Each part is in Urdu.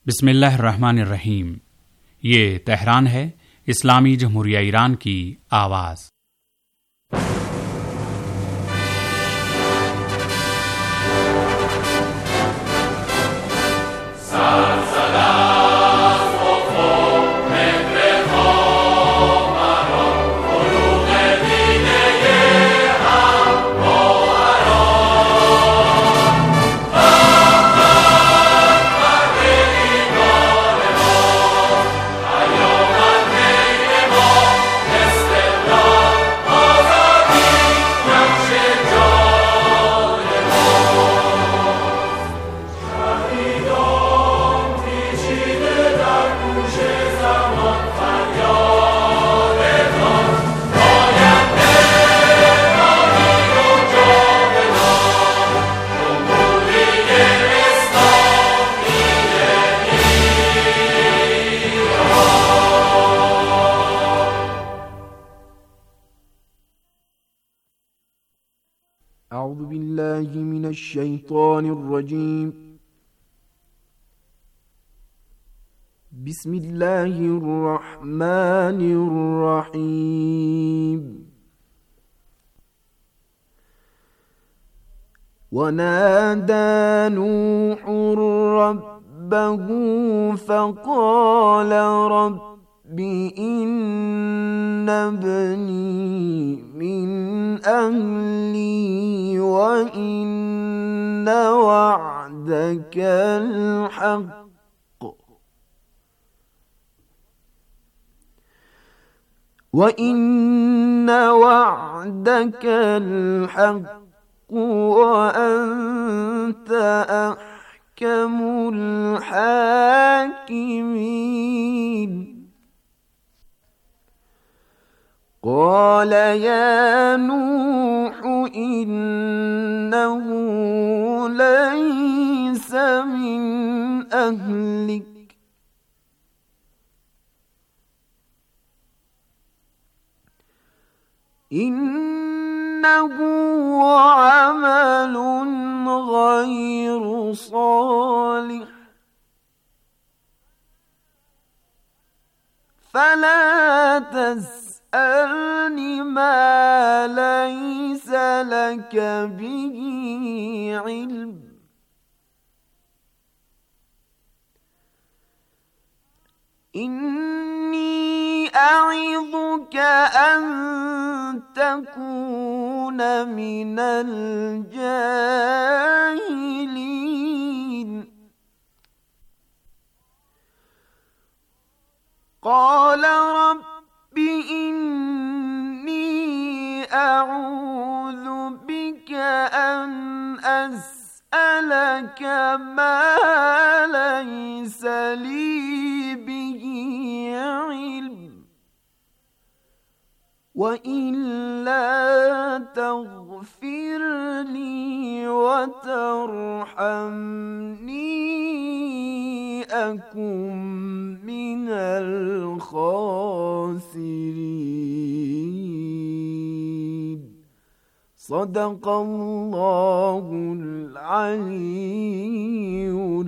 बिस्मिल्लाहिर्रहमानिर्रहीम। ये तेहरान है, इस्लामी जमहूरिया ईरान की आवाज़। أعوذ بالله من الشيطان الرجيم. بسم الله الرحمن الرحيم. ونادى نوح ربه فقال رب إن ابني من أهلي وإن وعدك الحق وأنت أحكم الحاكمين. قال يا نوح إنه ليس من أهلك إنه عمل غير صالح فلا تسألني ما ليس لك به علم إني أعظك أن تكون من الجاهلين. قال رب إني أعوذ بك أن أسألك ما ليس لي به علم وإلا تغفر لي وترحمني أكن من الخاسرين. صدق الله العلي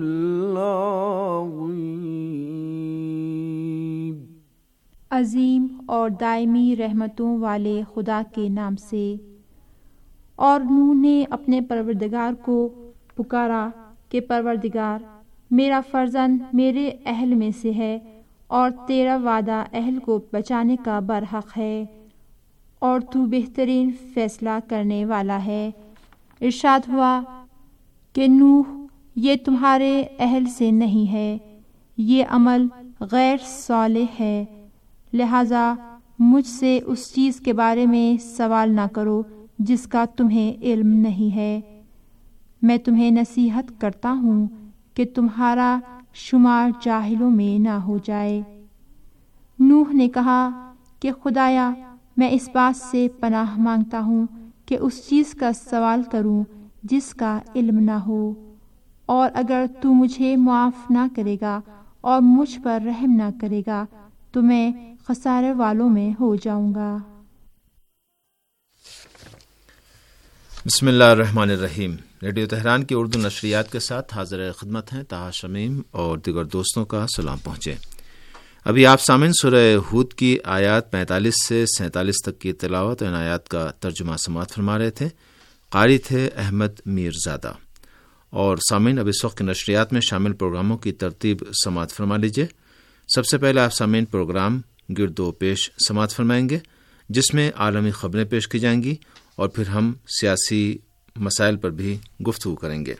العظيم. अजीम और दायमी रहमतों वाले खुदा के नाम से। और नूह ने अपने परवरदिगार को पुकारा कि परवरदिगार, मेरा फर्जंद मेरे अहल में से है और तेरा वादा अहल को बचाने का बरहक है और तू बेहतरीन फैसला करने वाला है। इरशाद हुआ कि नूह, ये तुम्हारे अहल से नहीं है, ये अमल गैर सालिह है, लिहाजा मुझसे उस चीज़ के बारे में सवाल ना करो जिसका तुम्हें इल्म नहीं है। मैं तुम्हें नसीहत करता हूँ कि तुम्हारा शुमार जाहिलों में ना हो जाए। नूह ने कहा कि खुदाया, मैं इस बात से पनाह मांगता हूँ कि उस चीज़ का सवाल करूँ जिसका इल्म ना हो, और अगर तू मुझे मुआफ़ ना करेगा और मुझ पर रहम ना करेगा तो मैं खसारे वालों में हो जाऊंगा। बिस्मिल्लाहिर्रहमानिर्रहीम। ریڈیو تہران کی اردو نشریات کے ساتھ حاضر خدمت ہیں طاہر شمیم اور دیگر دوستوں کا سلام پہنچے۔ ابھی آپ سامعین سورہ ہود کی آیات 45 سے 47 تک کی تلاوت اور ان آیات کا ترجمہ سماعت فرما رہے تھے۔ قاری تھے احمد میرزادہ۔ اور سامعین اب اس وقت کی نشریات میں شامل پروگراموں کی ترتیب سماعت فرما لیجیے۔ سب سے پہلے آپ سامعین پروگرام گرد و پیش سماعت فرمائیں گے، جس میں عالمی خبریں پیش کی جائیں گی اور پھر ہم سیاسی مسائل پر بھی گفتگو کریں گے۔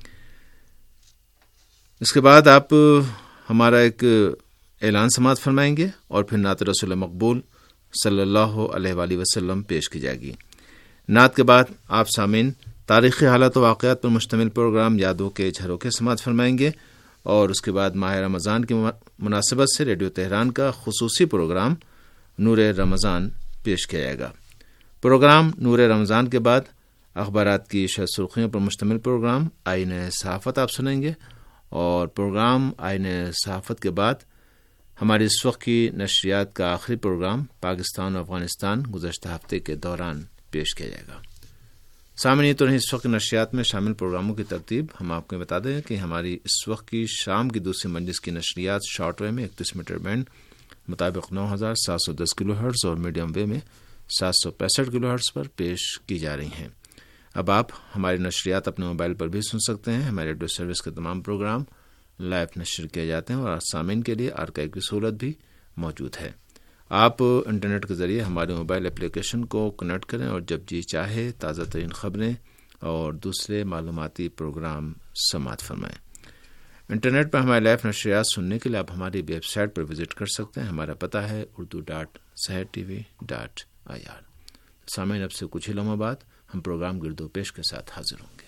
اس کے بعد آپ ہمارا ایک اعلان سماعت فرمائیں گے اور پھر نعت رسول مقبول صلی اللہ علیہ وآلہ وسلم پیش کی جائے گی۔ نعت کے بعد آپ سامعین تاریخی حالات و واقعات پر مشتمل پروگرام یادوں کے جھروکے سماعت فرمائیں گے اور اس کے بعد ماہ رمضان کی مناسبت سے ریڈیو تہران کا خصوصی پروگرام نور رمضان پیش کیا جائے گا۔ پروگرام نور رمضان کے بعد اخبارات کی شرح سرخیوں پر مشتمل پروگرام آئین صحافت آپ سنیں گے اور پروگرام آئین صحافت کے بعد ہماری اس وقت کی نشریات کا آخری پروگرام پاکستان و افغانستان گزشتہ ہفتے کے دوران پیش کیا جائے گا۔ سامعین تو اس وقت نشریات میں شامل پروگراموں کی ترتیب ہم آپ کو بتا دیں کہ ہماری اس وقت کی شام کی دوسری مجلس کی نشریات شارٹ ویو میں 31 میٹر بینڈ مطابق 9710 کلو ہرٹز اور میڈیم ویو میں 765 کلو ہرٹز پر پیش کی جا رہی ہیں۔ اب آپ ہماری نشریات اپنے موبائل پر بھی سن سکتے ہیں۔ ہمارے ریڈیو سروس کے تمام پروگرام لائیو نشر کیے جاتے ہیں اور سامعین کے لیے آرکائیو کی سہولت بھی موجود ہے۔ آپ انٹرنیٹ کے ذریعے ہمارے موبائل اپلیکیشن کو کنیکٹ کریں اور جب جی چاہے تازہ ترین خبریں اور دوسرے معلوماتی پروگرام سماعت فرمائیں۔ انٹرنیٹ پر ہمارے لائیو نشریات سننے کے لیے آپ ہماری ویب سائٹ پر وزٹ کر سکتے ہیں۔ ہمارا پتہ ہے urdu.sehertv.ir۔ سامعین اب سے کچھ ہی لمحوں بعد ہم پروگرام گرد و پیش کے ساتھ حاضر ہوں گے۔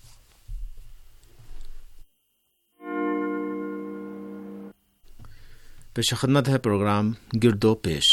پیش خدمت ہے پروگرام گرد و پیش۔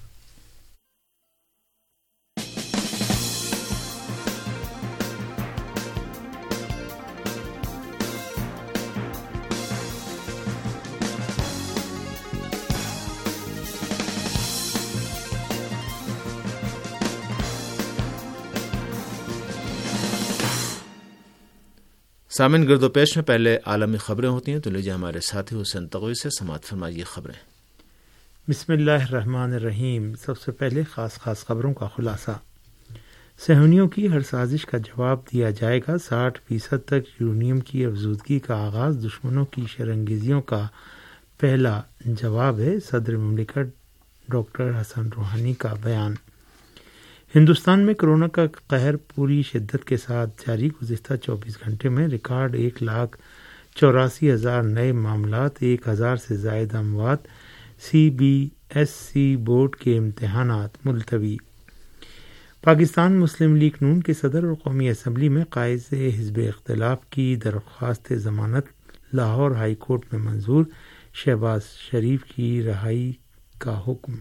سامعین گرد و پیش میں پہلے عالمی خبریں ہوتی ہیں، تو لیجیے ہمارے ساتھی حسین تغوی سے سماعت فرمائیے خبریں۔ بسم اللہ الرحمن الرحیم۔ سب سے پہلے خاص خبروں کا خلاصہ۔ صہیونیوں کی ہر سازش کا جواب دیا جائے گا۔ 60% تک یورینیم کی افزودگی کا آغاز دشمنوں کی شرانگیزیوں کا پہلا جواب ہے، صدر مملکت ڈاکٹر حسن روحانی کا بیان۔ ہندوستان میں کورونا کا قہر پوری شدت کے ساتھ جاری۔ گزشتہ 24 گھنٹے میں ریکارڈ 1,84,000 نئے معاملات، 1,000 سے زائد اموات۔ CBSE بورڈ کے امتحانات ملتوی۔ پاکستان مسلم لیگ نون کے صدر اور قومی اسمبلی میں قائد حزب اختلاف کی درخواست ضمانت لاہور ہائی کورٹ میں منظور۔ شہباز شریف کی رہائی کا حکم۔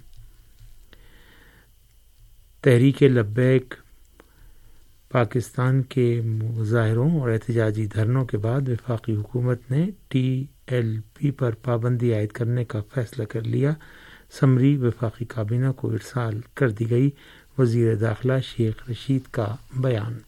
تحریک لبیک پاکستان کے مظاہروں اور احتجاجی دھرنوں کے بعد وفاقی حکومت نے TLP پر پابندی عائد کرنے کا فیصلہ کر لیا۔ سمری وفاقی کابینہ کو ارسال کر دی گئی۔ وزیر داخلہ شیخ رشید کا بیان۔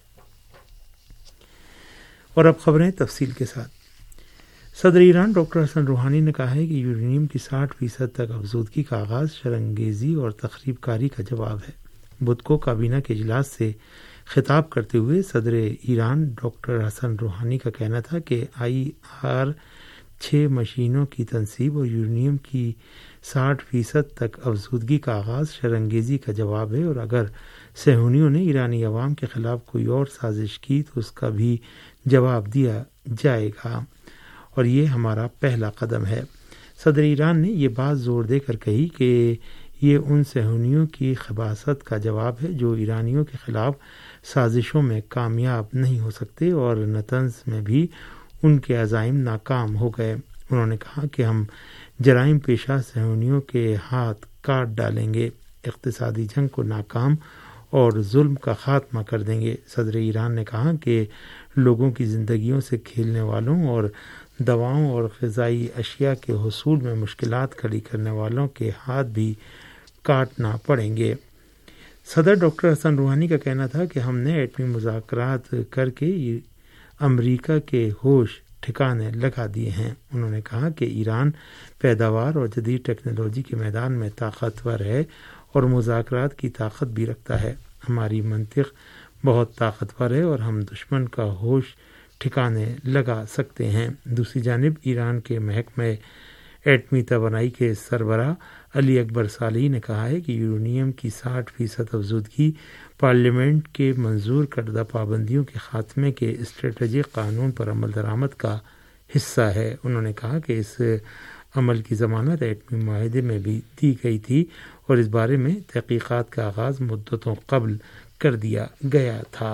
اور اب خبریں تفصیل کے ساتھ۔ صدر ایران ڈاکٹر حسن روحانی نے کہا ہے کہ یورینیم کی 60% تک افزودگی کا آغاز شرانگیزی اور تخریب کاری کا جواب ہے۔ بدھ کو کابینہ کے اجلاس سے خطاب کرتے ہوئے صدر ایران ڈاکٹر حسن روحانی کا کہنا تھا کہ IR-6 مشینوں کی تنصیب اور یورینیم کی 60% تک افزودگی کا آغاز شرانگیزی کا جواب ہے، اور اگر صہیونیوں نے ایرانی عوام کے خلاف کوئی اور سازش کی تو اس کا بھی جواب دیا جائے گا، اور یہ ہمارا پہلا قدم ہے۔ صدر ایران نے یہ بات زور دے کر کہی کہ یہ ان صہیونیوں کی خباثت کا جواب ہے جو ایرانیوں کے خلاف سازشوں میں کامیاب نہیں ہو سکتے، اور نطنز میں بھی ان کے عزائم ناکام ہو گئے۔ انہوں نے کہا کہ ہم جرائم پیشہ صہیونیوں کے ہاتھ کاٹ ڈالیں گے، اقتصادی جنگ کو ناکام اور ظلم کا خاتمہ کر دیں گے۔ صدر ایران نے کہا کہ لوگوں کی زندگیوں سے کھیلنے والوں اور دواؤں اور غذائی اشیاء کے حصول میں مشکلات کھڑی کرنے والوں کے ہاتھ بھی کاٹنا پڑیں گے۔ صدر ڈاکٹر حسن روحانی کا کہنا تھا کہ ہم نے ایٹمی مذاکرات کر کے امریکہ کے ہوش ٹھکانے لگا دیے ہیں۔ انہوں نے کہا کہ ایران پیداوار اور جدید ٹیکنالوجی کے میدان میں طاقتور ہے اور مذاکرات کی طاقت بھی رکھتا ہے۔ ہماری منطق بہت طاقتور ہے اور ہم دشمن کا ہوش ٹھکانے لگا سکتے ہیں۔ دوسری جانب ایران کے محکمہ ایٹمی توانائی کے سربراہ علی اکبر صالحی نے کہا ہے کہ یورینیم کی 60% افزودگی پارلیمنٹ کے منظور کردہ پابندیوں کے خاتمے کے اسٹریٹجک قانون پر عمل درآمد کا حصہ ہے۔ انہوں نے کہا کہ اس عمل کی ضمانت ایٹمی معاہدے میں بھی دی گئی تھی اور اس بارے میں تحقیقات کا آغاز مدتوں قبل کر دیا گیا تھا۔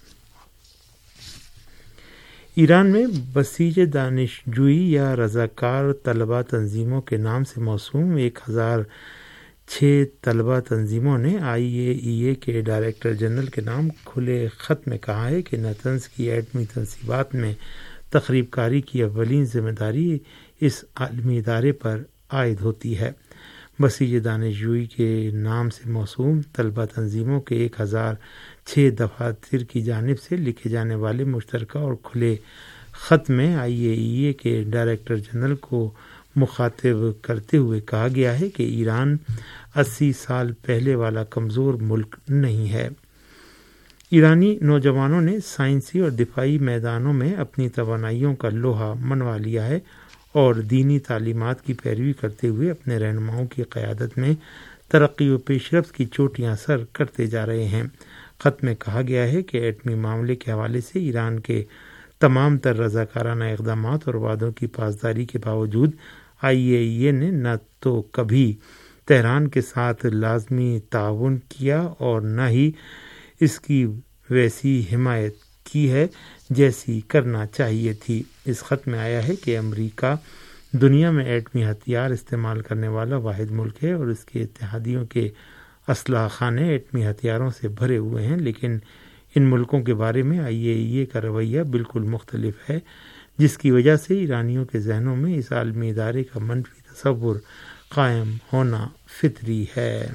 ایران میں بسیج دانشجوئی یا رضاکار طلبہ تنظیموں کے نام سے موسوم 1006 طلبہ تنظیموں نے IAEA کے ڈائریکٹر جنرل کے نام کھلے خط میں کہا ہے کہ نتنز کی ایٹمی تنصیبات میں تخریب کاری کی اولین ذمہ داری اس عالمی ادارے پر عائد ہوتی ہے۔ بسیج دانشجوئی کے نام سے موسوم طلبہ تنظیموں کے 1006 دفاتر کی جانب سے لکھے جانے والے مشترکہ اور کھلے خط میں IAEA کے ڈائریکٹر جنرل کو مخاطب کرتے ہوئے کہا گیا ہے کہ ایران 80 سال پہلے والا کمزور ملک نہیں ہے۔ ایرانی نوجوانوں نے سائنسی اور دفاعی میدانوں میں اپنی توانائیوں کا لوہا منوا لیا ہے اور دینی تعلیمات کی پیروی کرتے ہوئے اپنے رہنماؤں کی قیادت میں ترقی و پیش رفت کی چوٹیاں سر کرتے جا رہے ہیں۔ خط میں کہا گیا ہے کہ ایٹمی معاملے کے حوالے سے ایران کے تمام تر رضاکارانہ اقدامات اور وعدوں کی پاسداری کے باوجود IAEA نے نہ تو کبھی تہران کے ساتھ لازمی تعاون کیا اور نہ ہی اس کی ویسی حمایت کی ہے جیسی کرنا چاہیے تھی۔ اس خط میں آیا ہے کہ امریکہ دنیا میں ایٹمی ہتھیار استعمال کرنے والا واحد ملک ہے اور اس کے اتحادیوں کے اسلحہ خانے ایٹمی ہتھیاروں سے بھرے ہوئے ہیں، لیکن ان ملکوں کے بارے میں IAEA کا رویہ بالکل مختلف ہے، جس کی وجہ سے ایرانیوں کے ذہنوں میں اس عالمی ادارے کا منفی تصور قائم ہونا فطری ہے۔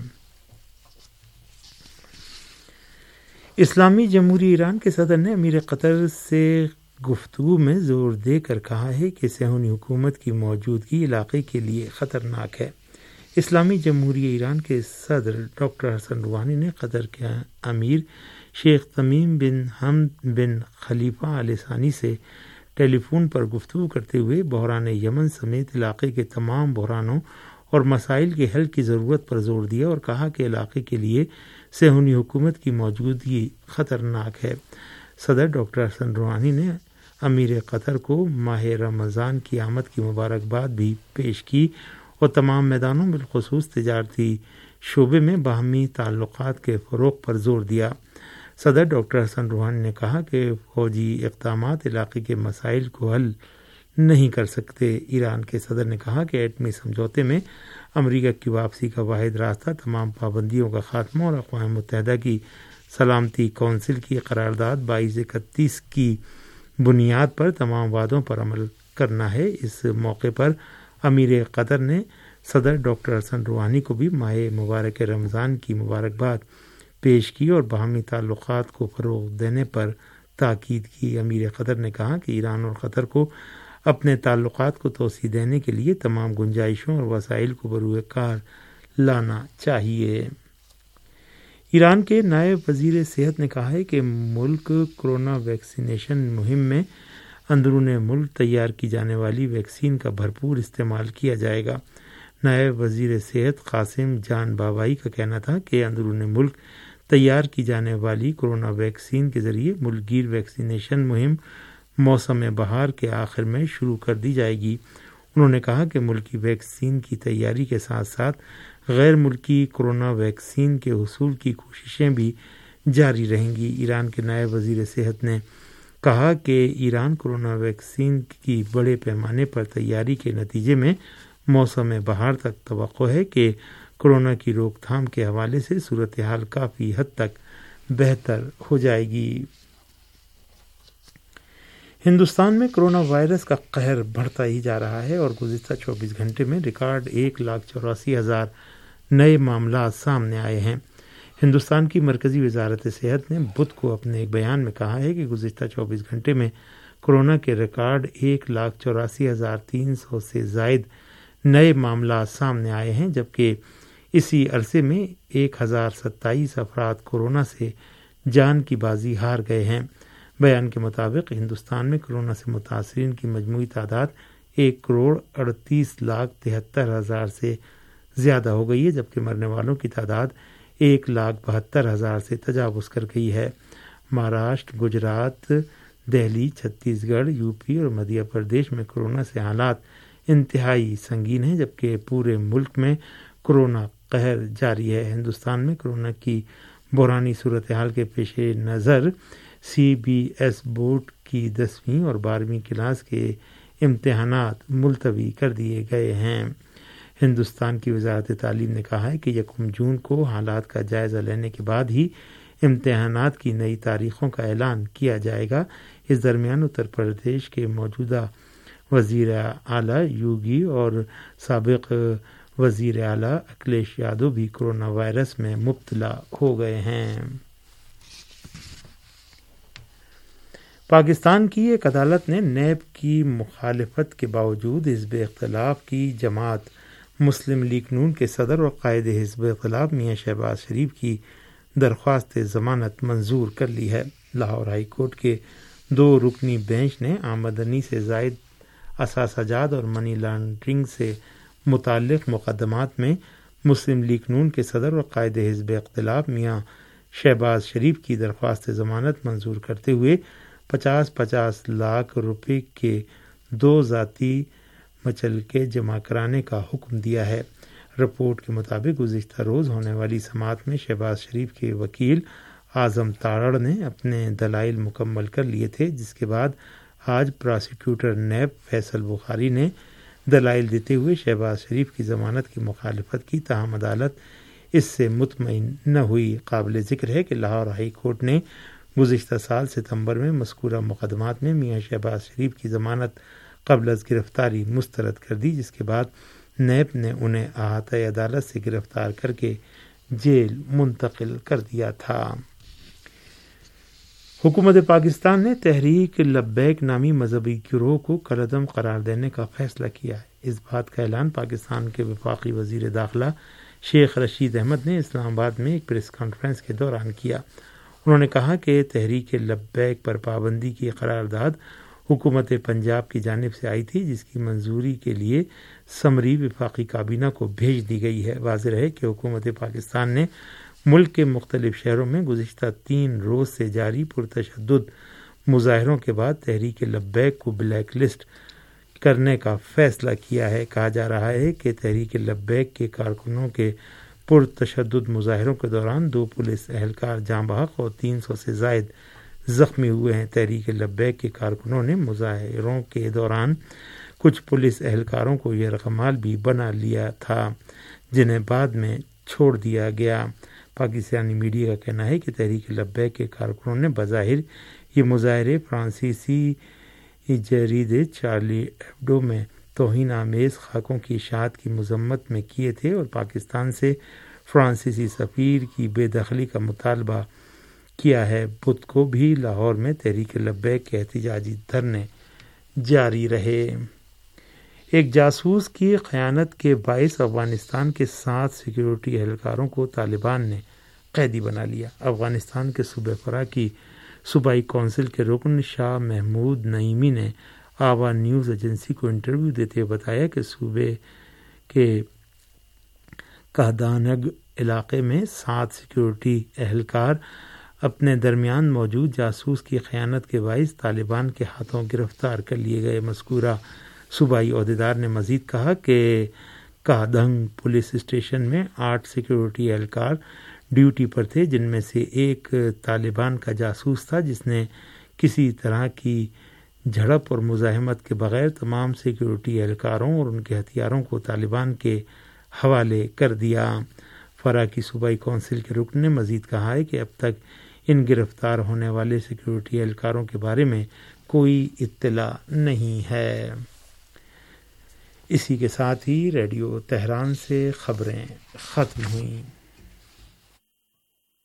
اسلامی جمہوریہ ایران کے صدر نے امیر قطر سے گفتگو میں زور دے کر کہا ہے کہ صہیونی حکومت کی موجودگی علاقے کے لیے خطرناک ہے۔ اسلامی جمہوریہ ایران کے صدر ڈاکٹر حسن روحانی نے قطر کے امیر شیخ تمیم بن حمد بن خلیفہ آل ثانی سے ٹیلی فون پر گفتگو کرتے ہوئے بحران یمن سمیت علاقے کے تمام بحرانوں اور مسائل کے حل کی ضرورت پر زور دیا اور کہا کہ علاقے کے لیے صہیونی حکومت کی موجودگی خطرناک ہے۔ صدر ڈاکٹر حسن روحانی نے امیر قطر کو ماہ رمضان کی آمد کی مبارکباد بھی پیش کی اور تمام میدانوں بالخصوص تجارتی شعبے میں باہمی تعلقات کے فروغ پر زور دیا۔ صدر ڈاکٹر حسن روحانی نے کہا کہ فوجی اقدامات علاقے کے مسائل کو حل نہیں کر سکتے۔ ایران کے صدر نے کہا کہ ایٹمی سمجھوتے میں امریکہ کی واپسی کا واحد راستہ تمام پابندیوں کا خاتمہ اور اقوام متحدہ کی سلامتی کونسل کی قرارداد 2231 کی بنیاد پر تمام وعدوں پر عمل کرنا ہے۔ اس موقع پر امیر قطر نے صدر ڈاکٹر حسن روحانی کو بھی ماہ مبارک رمضان کی مبارکباد پیش کی اور باہمی تعلقات کو فروغ دینے پر تاکید کی۔ امیر قطر نے کہا کہ ایران اور قطر کو اپنے تعلقات کو توسیع دینے کے لیے تمام گنجائشوں اور وسائل کو بروئے کار لانا چاہیے۔ ایران کے نائب وزیر صحت نے کہا ہے کہ ملک کورونا ویکسینیشن مہم میں اندرون ملک تیار کی جانے والی ویکسین کا بھرپور استعمال کیا جائے گا۔ نائب وزیر صحت قاسم جان بابائی کا کہنا تھا کہ اندرون ملک تیار کی جانے والی کورونا ویکسین کے ذریعے ملک گیر ویکسینیشن مہم موسم بہار کے آخر میں شروع کر دی جائے گی۔ انہوں نے کہا کہ ملکی ویکسین کی تیاری کے ساتھ ساتھ غیر ملکی کورونا ویکسین کے حصول کی کوششیں بھی جاری رہیں گی۔ ایران کے نائب وزیر صحت نے کہا کہ ایران کورونا ویکسین کی بڑے پیمانے پر تیاری کے نتیجے میں موسم بہار تک توقع ہے کہ کورونا کی روک تھام کے حوالے سے صورتحال کافی حد تک بہتر ہو جائے گی۔ ہندوستان میں کورونا وائرس کا قہر بڑھتا ہی جا رہا ہے اور گزشتہ 24 گھنٹے میں ریکارڈ 1,84,000 نئے معاملات سامنے آئے ہیں۔ ہندوستان کی مرکزی وزارت صحت نے بدھ کو اپنے ایک بیان میں کہا ہے کہ گزشتہ 24 گھنٹے میں کورونا کے ریکارڈ 1,84,300 سے زائد نئے معاملات سامنے آئے ہیں، جبکہ اسی عرصے میں 1,027 افراد کورونا سے جان کی بازی ہار گئے ہیں۔ بیان کے مطابق ہندوستان میں کورونا سے متاثرین کی مجموعی تعداد 1,38,73,000 سے زیادہ ہو گئی ہے، جبکہ مرنے والوں کی تعداد 1,72,000 سے تجاوز کر گئی ہے۔ مہاراشٹر، گجرات، دہلی، چھتیس گڑھ، یو پی اور مدھیہ پردیش میں کورونا سے حالات انتہائی سنگین ہیں، جبکہ پورے ملک میں کورونا قہر جاری ہے۔ ہندوستان میں کورونا کی بحرانی صورتحال کے پیش نظر CBS بورڈ کی 10ویں اور 12ویں کلاس کے امتحانات ملتوی کر دیے گئے ہیں۔ ہندوستان کی وزارت تعلیم نے کہا ہے کہ 1 جون کو حالات کا جائزہ لینے کے بعد ہی امتحانات کی نئی تاریخوں کا اعلان کیا جائے گا۔ اس درمیان اتر پردیش کے موجودہ وزیر اعلیٰ یوگی اور سابق وزیر اعلیٰ اکھلیش یادو بھی کورونا وائرس میں مبتلا ہو گئے ہیں۔ پاکستان کی ایک عدالت نے نیب کی مخالفت کے باوجود حزب اختلاف کی جماعت مسلم لیگ نون کے صدر اور قائد حزب اختلاف میاں شہباز شریف کی درخواست ضمانت منظور کر لی ہے۔ لاہور ہائی کورٹ کے 2 رکنی بینچ نے آمدنی سے زائد اثاثہ جات اور منی لانڈرنگ سے متعلق مقدمات میں مسلم لیگ نون کے صدر اور قائد حزب اختلاف میاں شہباز شریف کی درخواست ضمانت منظور کرتے ہوئے 50-50 لاکھ روپے کے 2 ذاتی مچلکے جمع کرانے کا حکم دیا ہے۔ رپورٹ کے مطابق گزشتہ روز ہونے والی سماعت میں شہباز شریف کے وکیل اعظم تارڑ نے اپنے دلائل مکمل کر لیے تھے، جس کے بعد آج پراسیکیوٹر نیب فیصل بخاری نے دلائل دیتے ہوئے شہباز شریف کی ضمانت کی مخالفت کی، تاہم عدالت اس سے مطمئن نہ ہوئی۔ قابل ذکر ہے کہ لاہور ہائی کورٹ نے گزشتہ سال ستمبر میں مذکورہ مقدمات میں میاں شہباز شریف کی ضمانت قبل از گرفتاری مسترد کر دی، جس کے بعد نیب نے انہیں احاطۂ عدالت سے گرفتار کر کے جیل منتقل کر دیا تھا۔ حکومت پاکستان نے تحریک لبیک نامی مذہبی گروہ کو کالعدم قرار دینے کا فیصلہ کیا ہے۔ اس بات کا اعلان پاکستان کے وفاقی وزیر داخلہ شیخ رشید احمد نے اسلام آباد میں ایک پریس کانفرنس کے دوران کیا۔ انہوں نے کہا کہ تحریک لبیک پر پابندی کی قرارداد حکومت پنجاب کی جانب سے آئی تھی، جس کی منظوری کے لیے سمری وفاقی کابینہ کو بھیج دی گئی ہے۔ واضح ہے کہ حکومت پاکستان نے ملک کے مختلف شہروں میں گزشتہ 3 روز سے جاری پرتشدد مظاہروں کے بعد تحریک لبیک کو بلیک لسٹ کرنے کا فیصلہ کیا ہے۔ کہا جا رہا ہے کہ تحریک لبیک کے کارکنوں کے پرتشدد مظاہروں کے دوران 2 پولیس اہلکار جاں بحق اور 300 سے زائد زخمی ہوئے ہیں۔ تحریک لبیک کے کارکنوں نے مظاہروں کے دوران کچھ پولیس اہلکاروں کو یرغمال بھی بنا لیا تھا، جنہیں بعد میں چھوڑ دیا گیا۔ پاکستانی میڈیا کا کہنا ہے کہ تحریک لبیک کے کارکنوں نے بظاہر یہ مظاہرے فرانسیسی جریدے چارلی ایبڈو میں توہین آمیز خاکوں کی اشاعت کی مذمت میں کیے تھے اور پاکستان سے فرانسیسی سفیر کی بے دخلی کا مطالبہ کیا ہے۔ بدھ کو بھی لاہور میں تحریک لبیک کے احتجاجی دھرنے جاری رہے۔ ایک جاسوس کی خیانت کے باعث افغانستان کے 7 سیکیورٹی اہلکاروں کو طالبان نے قیدی بنا لیا۔ افغانستان کے صوبہ فرا کی صوبائی کونسل کے رکن شاہ محمود نعیمی نے آوا نیوز ایجنسی کو انٹرویو دیتے ہوئے بتایا کہ صوبے کے کہدانگ علاقے میں 7 سیکیورٹی اہلکار اپنے درمیان موجود جاسوس کی خیانت کے باعث طالبان کے ہاتھوں گرفتار کر لیے گئے۔ مذکورہ صوبائی عہدیدار نے مزید کہا کہ کہدانگ پولیس اسٹیشن میں 8 سیکیورٹی اہلکار ڈیوٹی پر تھے، جن میں سے ایک طالبان کا جاسوس تھا، جس نے کسی طرح کی جھڑپ اور مزاحمت کے بغیر تمام سیکیورٹی اہلکاروں اور ان کے ہتھیاروں کو طالبان کے حوالے کر دیا۔ فرا کی صوبائی کونسل کے رکن نے مزید کہا ہے کہ اب تک ان گرفتار ہونے والے سیکیورٹی اہلکاروں کے بارے میں کوئی اطلاع نہیں ہے۔ اسی کے ساتھ ہی ریڈیو تہران سے خبریں ختم ہوئیں۔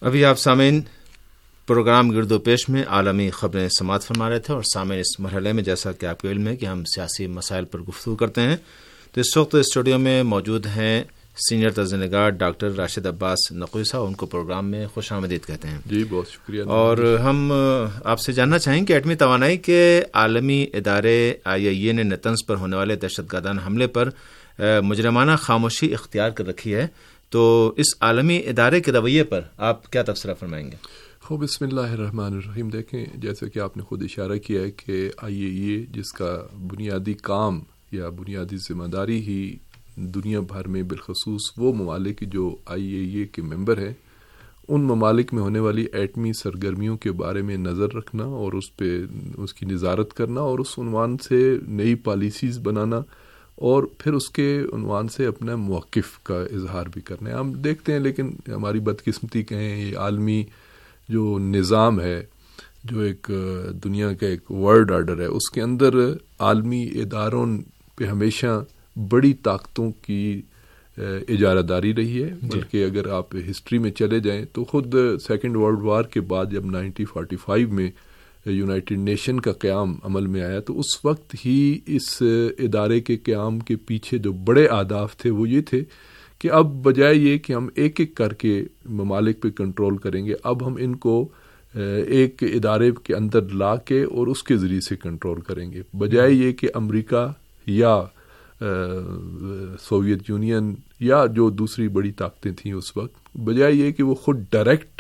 ابھی آپ سامعین پروگرام گرد و پیش میں عالمی خبریں سماعت فرما رہے تھے، اور سامعین اس مرحلے میں جیسا کہ آپ کو علم ہے کہ ہم سیاسی مسائل پر گفتگو کرتے ہیں، تو اس وقت اسٹوڈیو میں موجود ہیں سینئر طرز نگار ڈاکٹر راشد عباس نقوی صاحب. ان کو پروگرام میں خوش آمدید کہتے ہیں. جی بہت شکریہ. اور ہم آپ سے جاننا چاہیں کہ ایٹمی توانائی کے عالمی ادارے IAEA نے نتنز پر ہونے والے دہشت گردانہ حملے پر مجرمانہ خاموشی اختیار کر رکھی ہے، تو اس عالمی ادارے کے رویے پر آپ کیا تبصرہ فرمائیں گے؟ بسم اللہ الرحمن الرحیم. دیکھیں، جیسا کہ آپ نے خود اشارہ کیا ہے کہ IAEA جس کا بنیادی کام یا بنیادی ذمہ داری ہی دنیا بھر میں بالخصوص وہ ممالک جو IAEA کے ممبر ہیں ان ممالک میں ہونے والی ایٹمی سرگرمیوں کے بارے میں نظر رکھنا اور اس پہ اس کی نظارت کرنا اور اس عنوان سے نئی پالیسیز بنانا اور پھر اس کے عنوان سے اپنا موقف کا اظہار بھی کرنا ہے. ہم دیکھتے ہیں لیکن ہماری بدقسمتی کہیں یہ عالمی جو نظام ہے، جو ایک دنیا کا ایک ورلڈ آرڈر ہے، اس کے اندر عالمی اداروں پہ ہمیشہ بڑی طاقتوں کی اجارہ داری رہی ہے. بلکہ اگر آپ ہسٹری میں چلے جائیں تو خود سیکنڈ ورلڈ وار کے بعد جب 1945 میں یونائٹڈ نیشن کا قیام عمل میں آیا تو اس وقت ہی اس ادارے کے قیام کے پیچھے جو بڑے اہداف تھے وہ یہ تھے کہ اب بجائے یہ کہ ہم ایک ایک کر کے ممالک پہ کنٹرول کریں گے، اب ہم ان کو ایک ادارے کے اندر لا کے اور اس کے ذریعے سے کنٹرول کریں گے، بجائے یہ کہ امریکہ یا سوویت یونین یا جو دوسری بڑی طاقتیں تھیں اس وقت، بجائے یہ کہ وہ خود ڈائریکٹ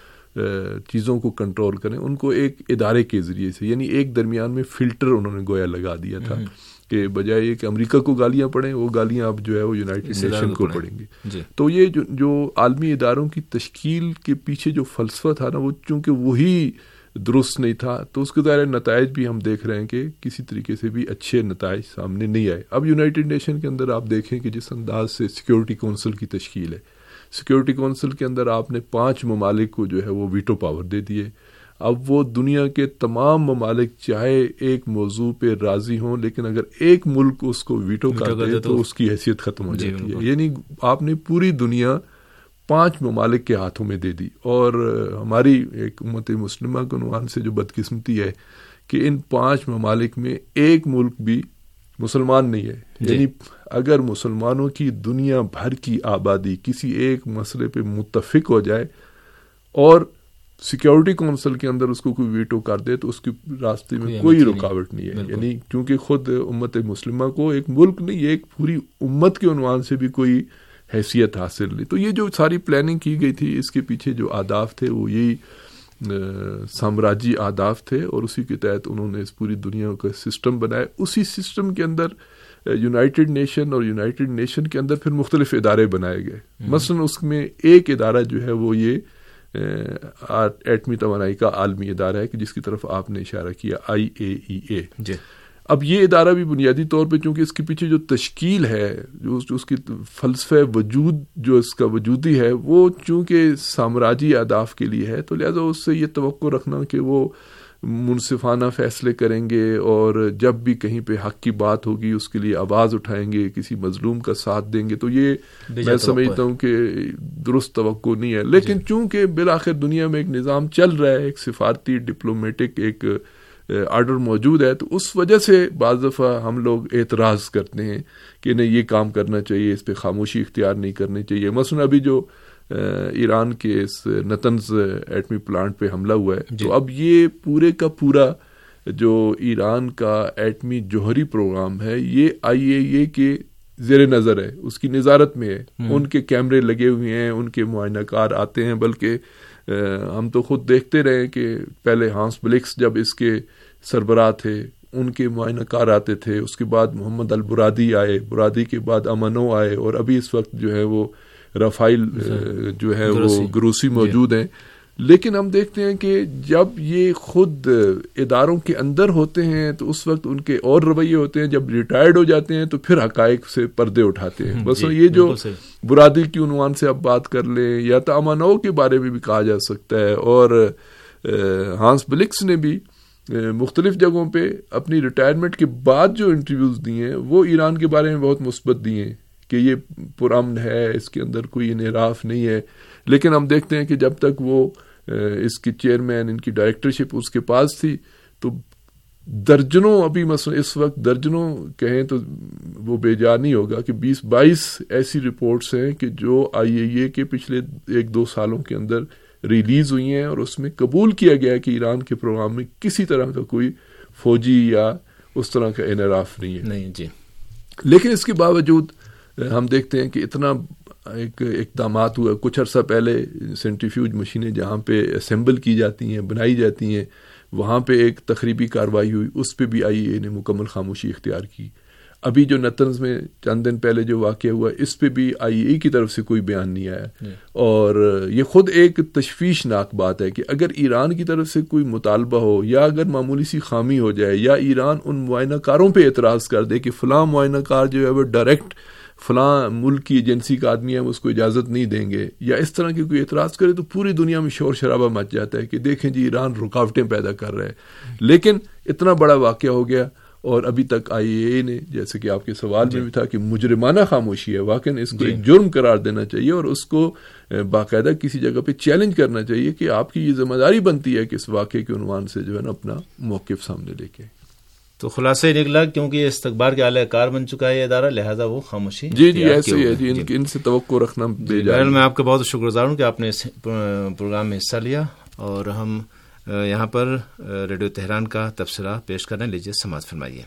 چیزوں کو کنٹرول کریں، ان کو ایک ادارے کے ذریعے سے، یعنی ایک درمیان میں فلٹر انہوں نے گویا لگا دیا تھا کہ بجائے یہ کہ امریکہ کو گالیاں پڑیں، وہ گالیاں اب جو ہے وہ یونائٹڈ نیشن کو پڑیں گے. تو یہ جو عالمی اداروں کی تشکیل کے پیچھے جو فلسفہ تھا نا، وہ چونکہ وہی درست نہیں تھا تو اس کے ظاہر نتائج بھی ہم دیکھ رہے ہیں کہ کسی طریقے سے بھی اچھے نتائج سامنے نہیں آئے. اب یونائٹڈ نیشن کے اندر آپ دیکھیں کہ جس انداز سے سیکیورٹی کونسل کی تشکیل ہے، سیکیورٹی کونسل کے اندر آپ نے 5 ممالک کو جو ہے وہ ویٹو پاور دے دیے. اب وہ دنیا کے تمام ممالک چاہے ایک موضوع پہ راضی ہوں، لیکن اگر ایک ملک اس کو ویٹو کر دے تو اس کی حیثیت ختم ہو جاتی ہے. یعنی آپ نے پوری دنیا 5 ممالک کے ہاتھوں میں دے دی. اور ہماری ایک امت مسلمہ کے عنوان سے جو بدقسمتی ہے کہ ان 5 ممالک میں ایک ملک بھی مسلمان نہیں ہے. یعنی اگر مسلمانوں کی دنیا بھر کی آبادی کسی ایک مسئلے پہ متفق ہو جائے اور سیکیورٹی کونسل کے اندر اس کو کوئی ویٹو کر دے تو اس کے راستے میں کوئی رکاوٹ نہیں ہے. یعنی کیونکہ خود امت مسلمہ کو ایک ملک نہیں، ایک پوری امت کے عنوان سے بھی کوئی حیثیت حاصل نہیں. تو یہ جو ساری پلاننگ کی گئی تھی اس کے پیچھے جو اہداف تھے وہ یہی سامراجی اہداف تھے، اور اسی کے تحت انہوں نے اس پوری دنیا کا سسٹم بنایا. اسی سسٹم کے اندر یونائٹڈ نیشن اور یونائٹڈ نیشن کے اندر پھر مختلف ادارے بنائے گئے. مثلا اس میں ایک ادارہ جو ہے وہ یہ ایٹمی توانائی کا عالمی ادارہ ہے کہ جس کی طرف آپ نے اشارہ کیا، IAEA. اب یہ ادارہ بھی بنیادی طور پہ چونکہ اس کے پیچھے جو تشکیل ہے، جو اس کی فلسفہ وجود جو اس کا وجودی ہے وہ چونکہ سامراجی اہداف کے لیے ہے، تو لہذا اس سے یہ توقع رکھنا کہ وہ منصفانہ فیصلے کریں گے اور جب بھی کہیں پہ حق کی بات ہوگی اس کے لیے آواز اٹھائیں گے، کسی مظلوم کا ساتھ دیں گے، تو یہ میں سمجھتا ہوں کہ درست توقع نہیں ہے. لیکن چونکہ بالآخر دنیا میں ایک نظام چل رہا ہے، ایک سفارتی ڈپلومیٹک ایک آرڈر موجود ہے، تو اس وجہ سے بعض دفعہ ہم لوگ اعتراض کرتے ہیں کہ نہیں یہ کام کرنا چاہیے، اس پہ خاموشی اختیار نہیں کرنی چاہیے. مثلا ابھی جو ایران کے اس نتنز ایٹمی پلانٹ پہ حملہ ہوا ہے، تو اب یہ پورے کا پورا جو ایران کا ایٹمی جوہری پروگرام ہے یہ IAEA کے زیر نظر ہے، اس کی نظارت میں ہے. ان کے کیمرے لگے ہوئے ہیں، ان کے معائنہ کار آتے ہیں. بلکہ ہم تو خود دیکھتے رہے کہ پہلے ہانس بلکس جب اس کے سربراہ تھے ان کے معائنہ کار آتے تھے، اس کے بعد محمد البرادی آئے، برادی کے بعد امنو آئے، اور ابھی اس وقت جو ہے وہ رافائل جو ہے وہ گروسی موجود ہیں. لیکن ہم دیکھتے ہیں کہ جب یہ خود اداروں کے اندر ہوتے ہیں تو اس وقت ان کے اور رویے ہوتے ہیں، جب ریٹائرڈ ہو جاتے ہیں تو پھر حقائق سے پردے اٹھاتے ہیں. بس یہ جو برادی کی عنوان سے آپ بات کر لیں یا تو امنو کے بارے میں بھی کہا جا سکتا ہے، اور ہانس بلکس نے بھی مختلف جگہوں پہ اپنی ریٹائرمنٹ کے بعد جو انٹرویوز دیے ہیں وہ ایران کے بارے میں بہت مثبت دیے ہیں کہ یہ پرامن ہے، اس کے اندر کوئی انحراف نہیں ہے. لیکن ہم دیکھتے ہیں کہ جب تک وہ اس کی چیئرمین، ان کی ڈائریکٹرشپ اس کے پاس تھی، تو درجنوں، ابھی مثلا اس وقت درجنوں کہیں تو وہ بے جا نہیں ہوگا کہ 20-22 ایسی رپورٹس ہیں کہ جو IAEA کے پچھلے 1-2 سالوں کے اندر ریلیز ہوئی ہیں، اور اس میں قبول کیا گیا ہے کہ ایران کے پروگرام میں کسی طرح کا کوئی فوجی یا اس طرح کا انحراف نہیں ہے. نہیں جی. لیکن اس کے باوجود ہم دیکھتے ہیں کہ اتنا ایک اقدامات ہوا. کچھ عرصہ پہلے سینٹریفیوج مشینیں جہاں پہ اسمبل کی جاتی ہیں، بنائی جاتی ہیں، وہاں پہ ایک تخریبی کارروائی ہوئی، اس پہ بھی IAEA نے مکمل خاموشی اختیار کی. ابھی جو نتنز میں چند دن پہلے جو واقعہ ہوا، اس پہ بھی IAEA کی طرف سے کوئی بیان نہیں آیا. اور یہ خود ایک تشویشناک بات ہے کہ اگر ایران کی طرف سے کوئی مطالبہ ہو، یا اگر معمولی سی خامی ہو جائے، یا ایران ان معائنہ کاروں پہ اعتراض کر دے کہ فلاں معائنہ کار جو ہے وہ ڈائریکٹ فلاں ملک کی ایجنسی کا آدمی ہے، اس کو اجازت نہیں دیں گے، یا اس طرح کی کوئی اعتراض کرے، تو پوری دنیا میں شور شرابہ مچ جاتا ہے کہ دیکھیں جی ایران رکاوٹیں پیدا کر رہا ہے. لیکن اتنا بڑا واقعہ ہو گیا، اور ابھی تک IAEA نے، جیسے کہ آپ کے سوال میں بھی تھا کہ مجرمانہ خاموشی ہے، واقعی اس کو ایک جرم قرار دینا چاہیے، اور اس کو باقاعدہ کسی جگہ پہ چیلنج کرنا چاہیے کہ آپ کی یہ ذمہ داری بنتی ہے کہ اس واقعے کے عنوان سے جو ہے نا اپنا موقف سامنے لے کے. تو خلاصہ یہ نکلا کیونکہ یہ استخبار کے اعلی کار بن چکا ہے یہ ادارہ، لہذا وہ خاموشی. جی ایسے ہی ہے جی، ان سے توقع رکھنا بے جا. میں آپ کا بہت شکر گزار ہوں کہ آپ نے اس پروگرام میں حصہ لیا، اور ہم یہاں پر ریڈیو تہران کا تبصرہ پیش کرنے. لیجیے سماعت فرمائیے.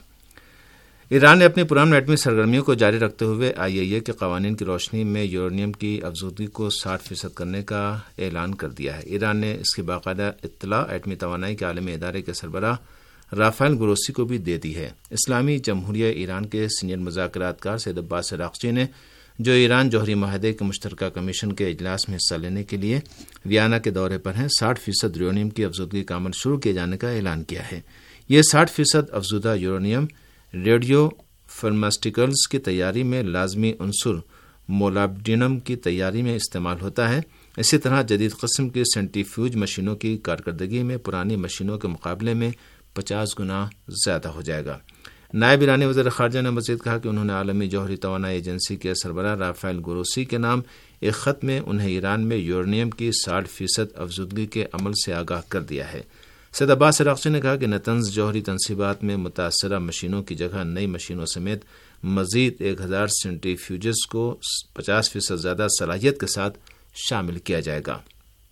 ایران نے اپنی پرامن ایٹمی سرگرمیوں کو جاری رکھتے ہوئے IAEA کے قوانین کی روشنی میں یورینیم کی افزودگی کو 60% کرنے کا اعلان کر دیا ہے. ایران نے اس کی باقاعدہ اطلاع ایٹمی توانائی کے عالمی ادارے کے سربراہ رافائل گروسی کو بھی دے دی ہے. اسلامی جمہوریہ ایران کے سینئر مذاکرات کار سید عباس عراقچی نے، جو ایران جوہری معاہدے کے مشترکہ کمیشن کے اجلاس میں حصہ لینے کے لیے ویانا کے دورے پر ہیں، 60% یورینیم کی افزودگی کا عمل شروع کیے جانے کا اعلان کیا ہے. یہ 60% افزودہ یورینیم ریڈیو فارماسٹیکلز کی تیاری میں لازمی عنصر مولابڈینم کی تیاری میں استعمال ہوتا ہے. اسی طرح جدید قسم کی سینٹریفیوج مشینوں کی کارکردگی میں پرانی مشینوں کے مقابلے میں 50 گنا زیادہ ہو جائے گا. نائب ایرانی وزیر خارجہ نے مزید کہا کہ انہوں نے عالمی جوہری توانائی ایجنسی کے سربراہ رافائل گروسی کے نام ایک خط میں انہیں ایران میں یورینیم کی 60% افزودگی کے عمل سے آگاہ کر دیا ہے. سید عباس عراقچی نے کہا کہ نتنز جوہری تنصیبات میں متاثرہ مشینوں کی جگہ نئی مشینوں سمیت مزید 1000 سینٹریفیوجز کو 50% زیادہ صلاحیت کے ساتھ شامل کیا جائے گا.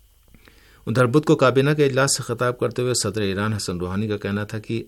ادھر بدھ کو کابینہ کے اجلاس سے خطاب کرتے ہوئے صدر ایران حسن روحانی کا کہنا تھا کہ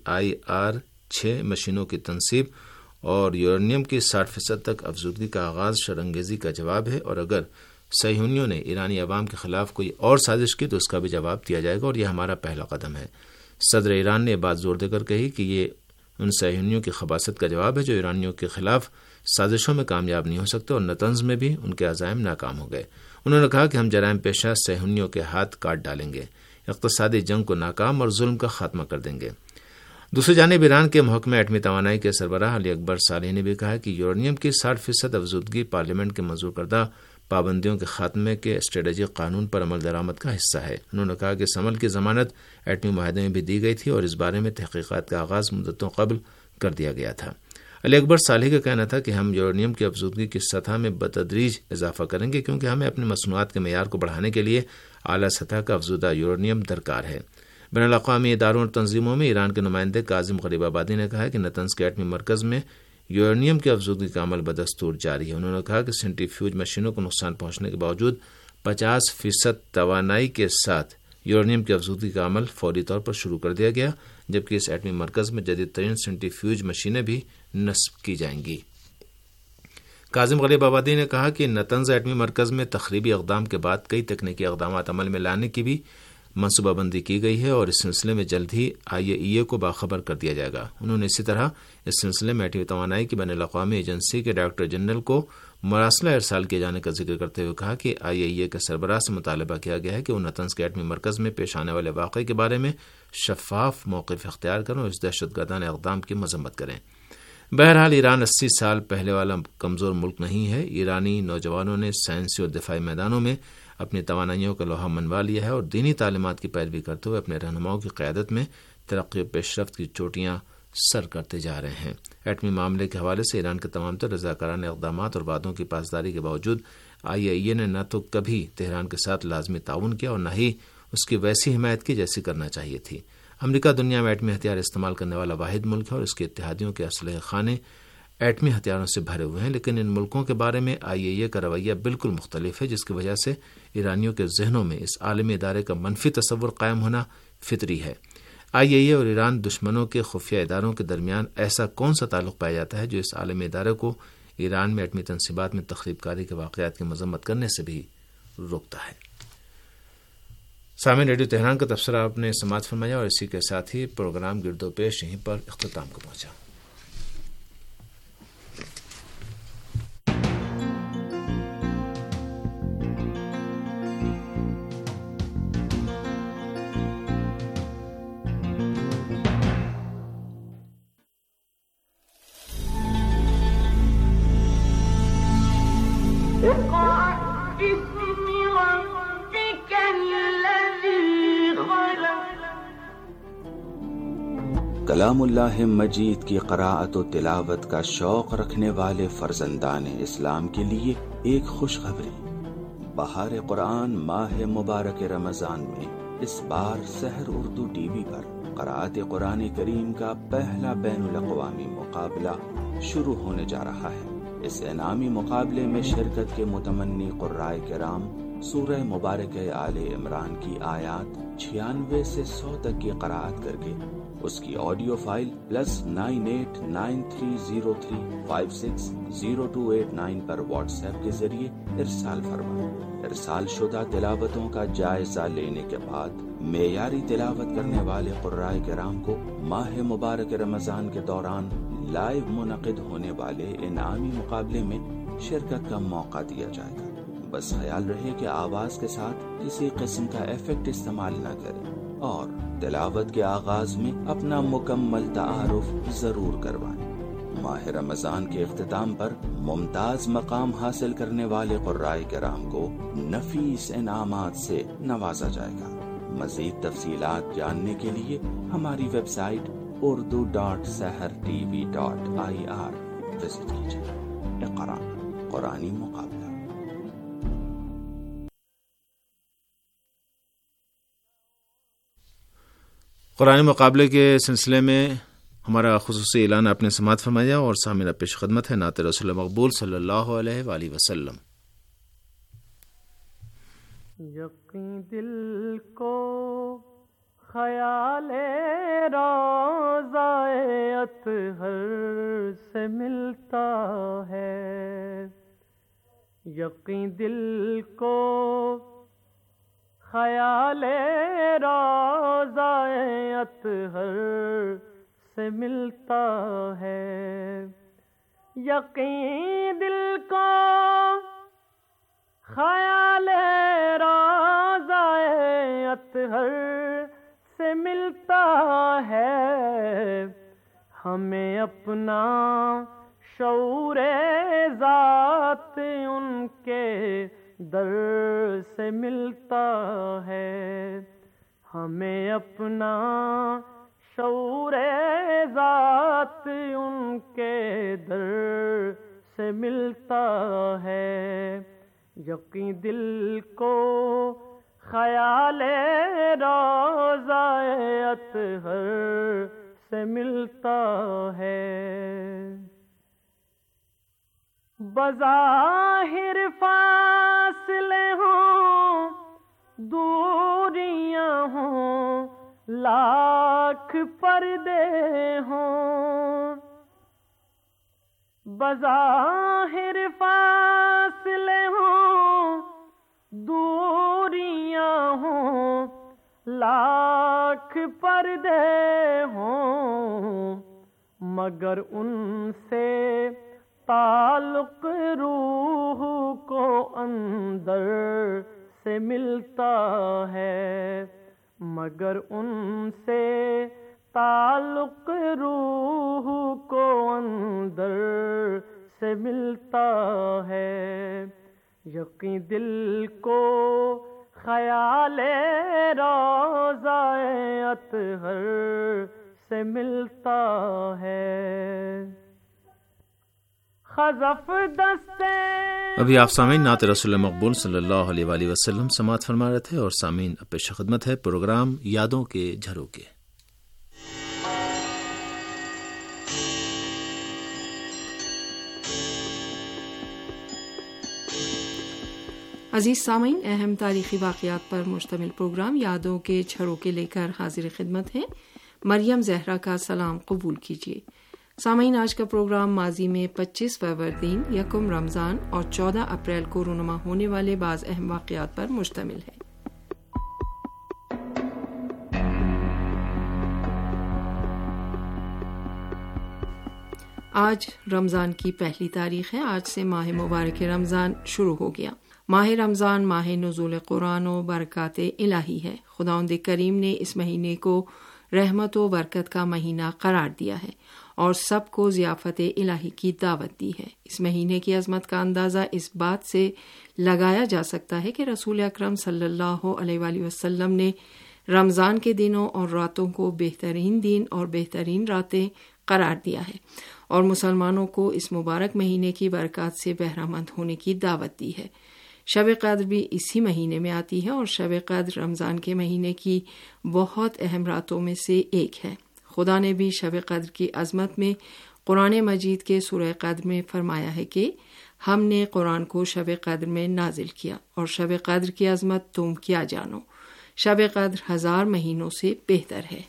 IR-6 مشینوں کی تنصیب اور یورینیم کی 60% تک افزودگی کا آغاز شرانگیزی کا جواب ہے، اور اگر صہیونیوں نے ایرانی عوام کے خلاف کوئی اور سازش کی تو اس کا بھی جواب دیا جائے گا، اور یہ ہمارا پہلا قدم ہے. صدر ایران نے یہ بات زور دے کر کہی کہ یہ ان صہیونیوں کی خباثت کا جواب ہے جو ایرانیوں کے خلاف سازشوں میں کامیاب نہیں ہو سکتے، اور نتنز میں بھی ان کے عزائم ناکام ہو گئے. انہوں نے کہا کہ ہم جرائم پیشہ صہیونیوں کے ہاتھ کاٹ ڈالیں گے، اقتصادی جنگ کو ناکام اور ظلم کا خاتمہ کر دیں گے. دوسری جانب ایران کے محکمہ ایٹمی توانائی کے سربراہ علی اکبر صالح نے بھی کہا کہ یورینیم کی 60% افزودگی پارلیمنٹ کے منظور کردہ پابندیوں کے خاتمے کے اسٹریٹجک قانون پر عمل درآمد کا حصہ ہے. انہوں نے کہا کہ اس عمل کی ضمانت ایٹمی معاہدے میں بھی دی گئی تھی، اور اس بارے میں تحقیقات کا آغاز مدتوں قبل کر دیا گیا تھا. علی اکبر صالح کا کہنا تھا کہ ہم یورینیم کی افزودگی کی سطح میں بتدریج اضافہ کریں گے، کیونکہ ہمیں اپنی مصنوعات کے معیار کو بڑھانے کے لیے اعلیٰ سطح کا افزودہ یورینیم درکار ہے. بین الاقوامی اداروں اور تنظیموں میں ایران کے نمائندے کاظم غریب آبادی نے کہا کہ نتنز کے ایٹمی مرکز میں یورینیم کی افزودگی کا عمل بدستور جاری ہے. انہوں نے کہا کہ سینٹریفیوج مشینوں کو نقصان پہنچنے کے باوجود 50% توانائی کے ساتھ یورینیم کی افزودگی کا عمل فوری طور پر شروع کر دیا گیا، جبکہ اس ایٹمی مرکز میں جدید ترین سینٹریفیوج مشینیں بھی نصب کی جائیں گی. کاظم غریب آبادی نے کہا کہ نتنز ایٹمی مرکز میں تخریبی اقدام کے بعد کئی تکنیکی اقدامات عمل میں لانے کی بھی منصوبہ بندی کی گئی ہے، اور اس سلسلے میں جلد ہی IAEA کو باخبر کر دیا جائے گا. انہوں نے اسی طرح اس سلسلے میں ایٹمی توانائی کی بین الاقوامی ایجنسی کے ڈائریکٹر جنرل کو مراسلہ ارسال کیے جانے کا ذکر کرتے ہوئے کہا کہ IAEA کے سربراہ سے مطالبہ کیا گیا ہے کہ وہ نتنز کے ایٹمی مرکز میں پیش آنے والے واقعے کے بارے میں شفاف موقف اختیار کریں اور اس دہشت گردانہ اقدام کی مذمت کریں. بہرحال ایران 80 سال پہلے والا کمزور ملک نہیں ہے. ایرانی نوجوانوں نے سائنسی اور دفاعی میدانوں میں اپنی توانائیوں کا لوہا منوا لیا ہے، اور دینی تعلیمات کی پیروی کرتے ہوئے اپنے رہنماؤں کی قیادت میں ترقی و پیش رفت کی چوٹیاں سر کرتے جا رہے ہیں. ایٹمی معاملے کے حوالے سے ایران کے تمام تر رضاکارانہ اقدامات اور وعدوں کی پاسداری کے باوجود IAEA نے نہ تو کبھی تہران کے ساتھ لازمی تعاون کیا اور نہ ہی اس کی ویسی حمایت کی جیسی کرنا چاہیے تھی۔ امریکہ دنیا میں ایٹمی ہتھیار استعمال کرنے والا واحد ملک ہے اور اس کے اتحادیوں کے اسلحہ خانے ایٹمی ہتھیاروں سے بھرے ہوئے ہیں، لیکن ان ملکوں کے بارے میں IAEA کا رویہ بالکل مختلف ہے، جس کی وجہ سے ایرانیوں کے ذہنوں میں اس عالمی ادارے کا منفی تصور قائم ہونا فطری ہے۔ IAEA اور ایران دشمنوں کے خفیہ اداروں کے درمیان ایسا کون سا تعلق پایا جاتا ہے جو اس عالمی ادارے کو ایران میں ایٹمی تنصیبات میں تخریب کاری کے واقعات کی مذمت کرنے سے بھی روکتا ہے؟ سامعین، ریڈیو تہران کا تبصرہ آپ نے سماعت فرمایا اور اسی کے ساتھ ہی پروگرام گرد و پیش یہیں پر اختتام کو پہنچا۔ کلام اللہ مجید کی قراءت و تلاوت کا شوق رکھنے والے فرزندان اسلام کے لیے ایک خوشخبری۔ بہار قرآن ماہ مبارک رمضان میں اس بار سحر اردو ٹی وی پر قراءت قرآن کریم کا پہلا بین الاقوامی مقابلہ شروع ہونے جا رہا ہے۔ اس انعامی مقابلے میں شرکت کے متمنی قرائے کرام سورہ مبارک آل عمران کی آیات 96 سے 100 تک کی قراءت کر کے اس کی آڈیو فائل +989303560289 پر واٹس ایپ کے ذریعے ارسال فرمائیں۔ ارسال شدہ تلاوتوں کا جائزہ لینے کے بعد معیاری تلاوت کرنے والے قرائے کرام کو ماہ مبارک رمضان کے دوران لائیو منعقد ہونے والے انعامی مقابلے میں شرکت کا موقع دیا جائے گا۔ بس خیال رہے کہ آواز کے ساتھ کسی قسم کا ایفیکٹ استعمال نہ کریں اور تلاوت کے آغاز میں اپنا مکمل تعارف ضرور کروائیں۔ ماہ رمضان کے اختتام پر ممتاز مقام حاصل کرنے والے قرائے کرام کو نفیس انعامات سے نوازا جائے گا۔ مزید تفصیلات جاننے کے لیے ہماری ویب سائٹ urdu.sahartv.ir وزٹ کیجیے۔ اقرا قرآنی مقابلہ۔ قرآن مقابلے کے سلسلے میں ہمارا خصوصی اعلان آپ نے سماعت فرمایا اور سامعین پیش خدمت ہے نعت رسول مقبول صلی اللہ علیہ وآلہ وسلم۔ یقین دل کو خیال روضہ اطہر سے ملتا ہے، یقین دل کو خیال روضہ اطہر سے ملتا ہے، یقین دل کو خیال روضہ اطہر سے ملتا ہے، ہمیں اپنا شعور ذات ان کے در سے ملتا ہے، ہمیں اپنا شعور ذات ان کے در سے ملتا ہے، یقین دل کو خیال روضہ اطہر سے ملتا ہے، بظاہر فاصلے ہوں دوریاں ہوں لاکھ پردے ہوں، بظاہر فاصلے ہوں دوریاں ہوں لاکھ پردے ہوں، مگر ان سے تعلق روح کو اندر سے ملتا ہے، مگر ان سے تعلق روح کو اندر سے ملتا ہے، یقین دل کو خیال روضہ اطہر سے ملتا ہے۔ خزف دستے. ابھی آپ سامعین نعت رسول مقبول صلی اللہ علیہ وآلہ وسلم سماعت فرما رہے تھے، اور سامعین اب پیش خدمت ہے پروگرام یادوں کے جھروکے. عزیز سامعین، اہم تاریخی واقعات پر مشتمل پروگرام یادوں کے جھروکے لے کر حاضر خدمت ہیں. مریم زہرا کا سلام قبول کیجیے. سامعین، آج کا پروگرام ماضی میں 25 فروردین، یکم رمضان اور 14 اپریل کو رونما ہونے والے بعض اہم واقعات پر مشتمل ہے. آج رمضان کی پہلی تاریخ ہے. آج سے ماہ مبارک رمضان شروع ہو گیا. ماہ رمضان ماہ نزول قرآن و برکات الہی ہے. خداوند کریم نے اس مہینے کو رحمت و برکت کا مہینہ قرار دیا ہے اور سب کو ضیافت الہی کی دعوت دی ہے. اس مہینے کی عظمت کا اندازہ اس بات سے لگایا جا سکتا ہے کہ رسول اکرم صلی اللہ علیہ وآلہ وسلم نے رمضان کے دنوں اور راتوں کو بہترین دن اور بہترین راتیں قرار دیا ہے اور مسلمانوں کو اس مبارک مہینے کی برکات سے بہرہ مند ہونے کی دعوت دی ہے. شب قدر بھی اسی مہینے میں آتی ہے اور شب قدر رمضان کے مہینے کی بہت اہم راتوں میں سے ایک ہے. خدا نے بھی شب قدر کی عظمت میں قرآن مجید کے سورہ قدر میں فرمایا ہے کہ ہم نے قرآن کو شب قدر میں نازل کیا اور شب قدر کی عظمت تم کیا جانو. شب قدر 1000 مہینوں سے بہتر ہے.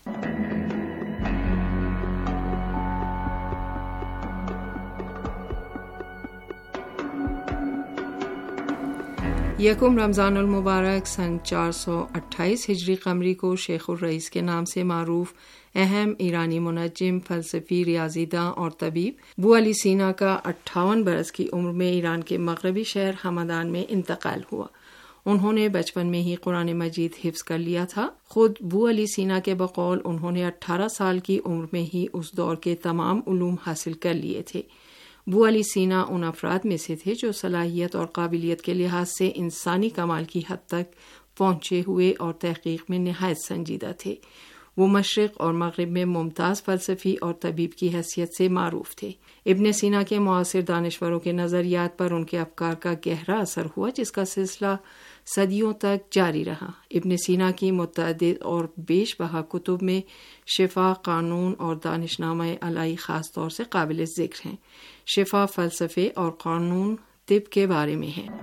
یکم رمضان المبارک سن 428 ہجری قمری کو شیخ الرئیس کے نام سے معروف اہم ایرانی منجم، فلسفی، ریاضی داں اور طبیب ابو علی سینا کا 58 برس کی عمر میں ایران کے مغربی شہر ہمدان میں انتقال ہوا. انہوں نے بچپن میں ہی قرآن مجید حفظ کر لیا تھا. خود ابو علی سینا کے بقول انہوں نے 18 سال کی عمر میں ہی اس دور کے تمام علوم حاصل کر لیے تھے. ابو علی سینا ان افراد میں سے تھے جو صلاحیت اور قابلیت کے لحاظ سے انسانی کمال کی حد تک پہنچے ہوئے اور تحقیق میں نہایت سنجیدہ تھے. وہ مشرق اور مغرب میں ممتاز فلسفی اور طبیب کی حیثیت سے معروف تھے. ابن سینا کے معاصر دانشوروں کے نظریات پر ان کے افکار کا گہرا اثر ہوا جس کا سلسلہ صدیوں تک جاری رہا. ابن سینا کی متعدد اور بیش بہا کتب میں شفا، قانون اور دانشنامہ علائی خاص طور سے قابل ذکر ہیں. شفا فلسفے اور قانون طب کے بارے میں ہے.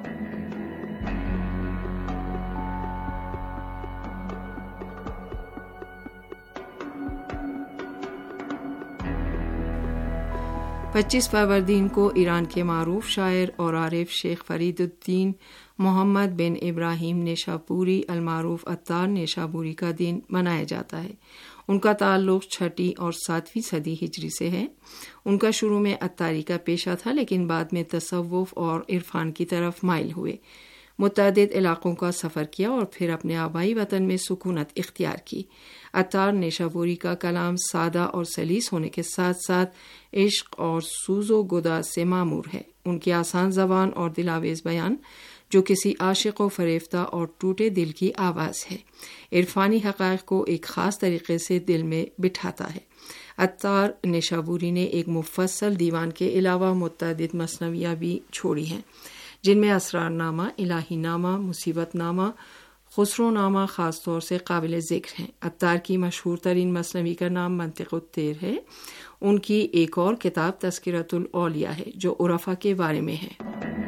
پچیس فروردین کو ایران کے معروف شاعر اور عارف شیخ فرید الدین محمد بن ابراہیم نیشاپوری المعروف عطار نیشابوری کا دن منایا جاتا ہے. ان کا تعلق 6 اور 7ویں صدی ہجری سے ہے. ان کا شروع میں عطاری کا پیشہ تھا لیکن بعد میں تصوف اور عرفان کی طرف مائل ہوئے. متعدد علاقوں کا سفر کیا اور پھر اپنے آبائی وطن میں سکونت اختیار کی. عطار نیشابوری کا کلام سادہ اور سلیس ہونے کے ساتھ ساتھ عشق اور سوز و گدا سے معمور ہے. ان کی آسان زبان اور دلاویز بیان جو کسی عاشق و فریفتہ اور ٹوٹے دل کی آواز ہے، عرفانی حقائق کو ایک خاص طریقے سے دل میں بٹھاتا ہے. عطار نیشابوری نے ایک مفصل دیوان کے علاوہ متعدد مثنویاں بھی چھوڑی ہیں جن میں اسرار نامہ، الہی نامہ، مصیبت نامہ، خسرو نامہ خاص طور سے قابل ذکر ہیں. عطار کی مشہور ترین مثنوی کا نام منطق الطیر ہے. ان کی ایک اور کتاب تذکرۃ الاولیاء ہے جو عرفا کے بارے میں ہے.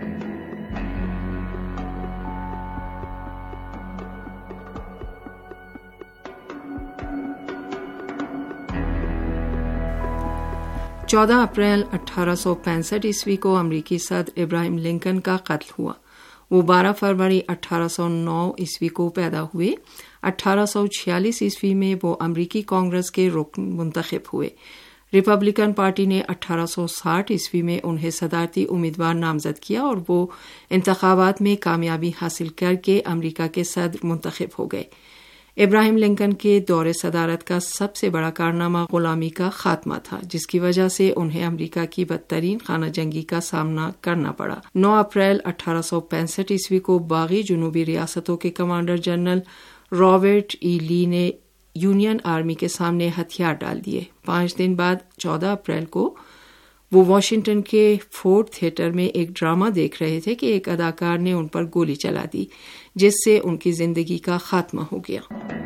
چودہ اپریل 1865 عیسوی کو امریکی صدر ابراہیم لنکن کا قتل ہوا. وہ 12 فروری 1809 عیسوی کو پیدا ہوئے. 1846 عیسوی میں وہ امریکی کانگریس کے رکن منتخب ہوئے. ریپبلکن پارٹی نے 1860 عیسوی میں انہیں صدارتی امیدوار نامزد کیا اور وہ انتخابات میں کامیابی حاصل کر کے امریکہ کے صدر منتخب ہو گئے. ابراہیم لنکن کے دور صدارت کا سب سے بڑا کارنامہ غلامی کا خاتمہ تھا جس کی وجہ سے انہیں امریکہ کی بدترین خانہ جنگی کا سامنا کرنا پڑا. 9 اپریل 1865 عیسوی کو باغی جنوبی ریاستوں کے کمانڈر جنرل رابرٹ ای لی نے یونین آرمی کے سامنے ہتھیار ڈال دیے. 5 دن بعد 14 اپریل کو وہ واشنگٹن کے فورڈ تھیٹر میں ایک ڈرامہ دیکھ رہے تھے کہ ایک اداکار نے ان پر گولی چلا دی، جس سے ان کی زندگی کا خاتمہ ہو گیا۔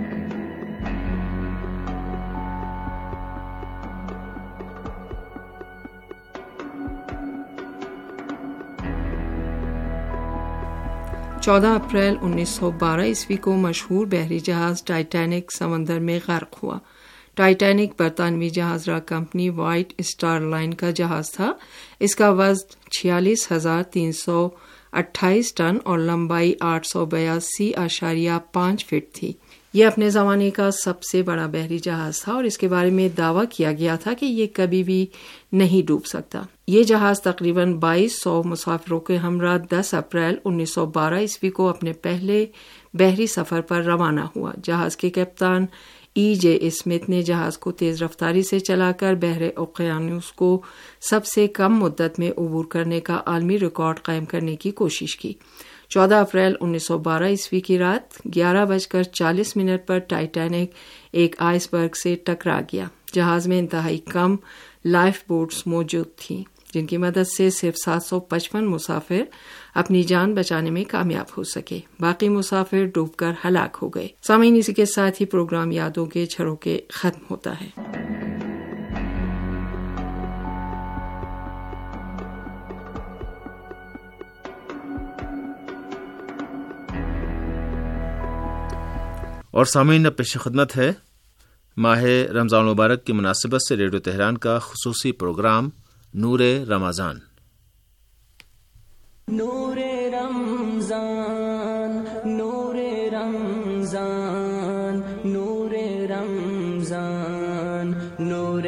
چودہ اپریل 1912 عیسوی کو مشہور بحری جہاز ٹائٹینک سمندر میں غرق ہوا۔ ٹائٹینک برطانوی جہاز راه کمپنی وائٹ اسٹار لائن کا جہاز تھا۔ اس کا وزن 46,328 ٹن اور لمبائی 882.5 فٹ تھی۔ یہ اپنے زمانے کا سب سے بڑا بحری جہاز تھا اور اس کے بارے میں دعویٰ کیا گیا تھا کہ یہ کبھی بھی نہیں ڈوب سکتا۔ یہ جہاز تقریباً 2200 مسافروں کے ہمراہ 10 اپریل 1912 عیسوی کو اپنے پہلے بحری سفر پر روانہ ہوا۔ جہاز کے کپتان E.J. اسمتھ نے جہاز کو تیز رفتاری سے چلا کر بحر اوقیانوس کو سب سے کم مدت میں عبور کرنے کا عالمی ریکارڈ قائم کرنے کی کوشش کی۔ 14 اپریل 1912 عیسوی کی رات 11:40 پر ٹائٹینک ایک آئس برگ سے ٹکرا گیا۔ جہاز میں انتہائی کم لائف بوٹس موجود تھیں، جن کی مدد سے صرف 755 مسافر اپنی جان بچانے میں کامیاب ہو سکے۔ باقی مسافر ڈوب کر ہلاک ہو گئے۔ سامعین، اسی کے ساتھ ہی پروگرام یادوں کے جھروکے ختم ہوتا ہے۔ اور سامعین، اب پیش خدمت ہے ماہ رمضان المبارک کی مناسبت سے ریڈیو تہران کا خصوصی پروگرام نور رمضان۔ نور رمضان، نور رمضان، نور رمضان، نور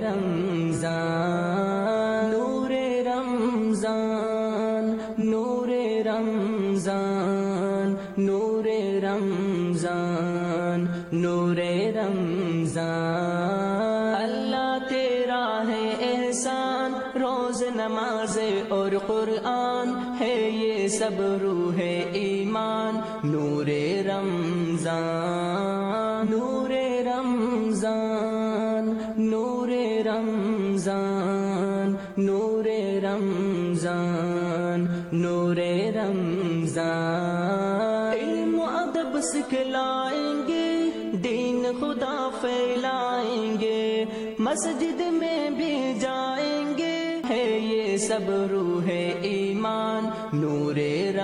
رمضان، نور رمضان، نور رمضان، نور رمضان، نور رمضان۔ اللہ تیرا ہے احسان، روز نماز اور قرآن ہے یہ سب روح ایمان۔ نور رمضان، نور رمضان، نور رمضان، نور رمضان، نور رمضان۔ علم و ادب سکھلائیں گے، دین خدا پھیلائیں گے، مسجد میں بھی جائیں گے، ہے یہ سب روح ایمان۔ نور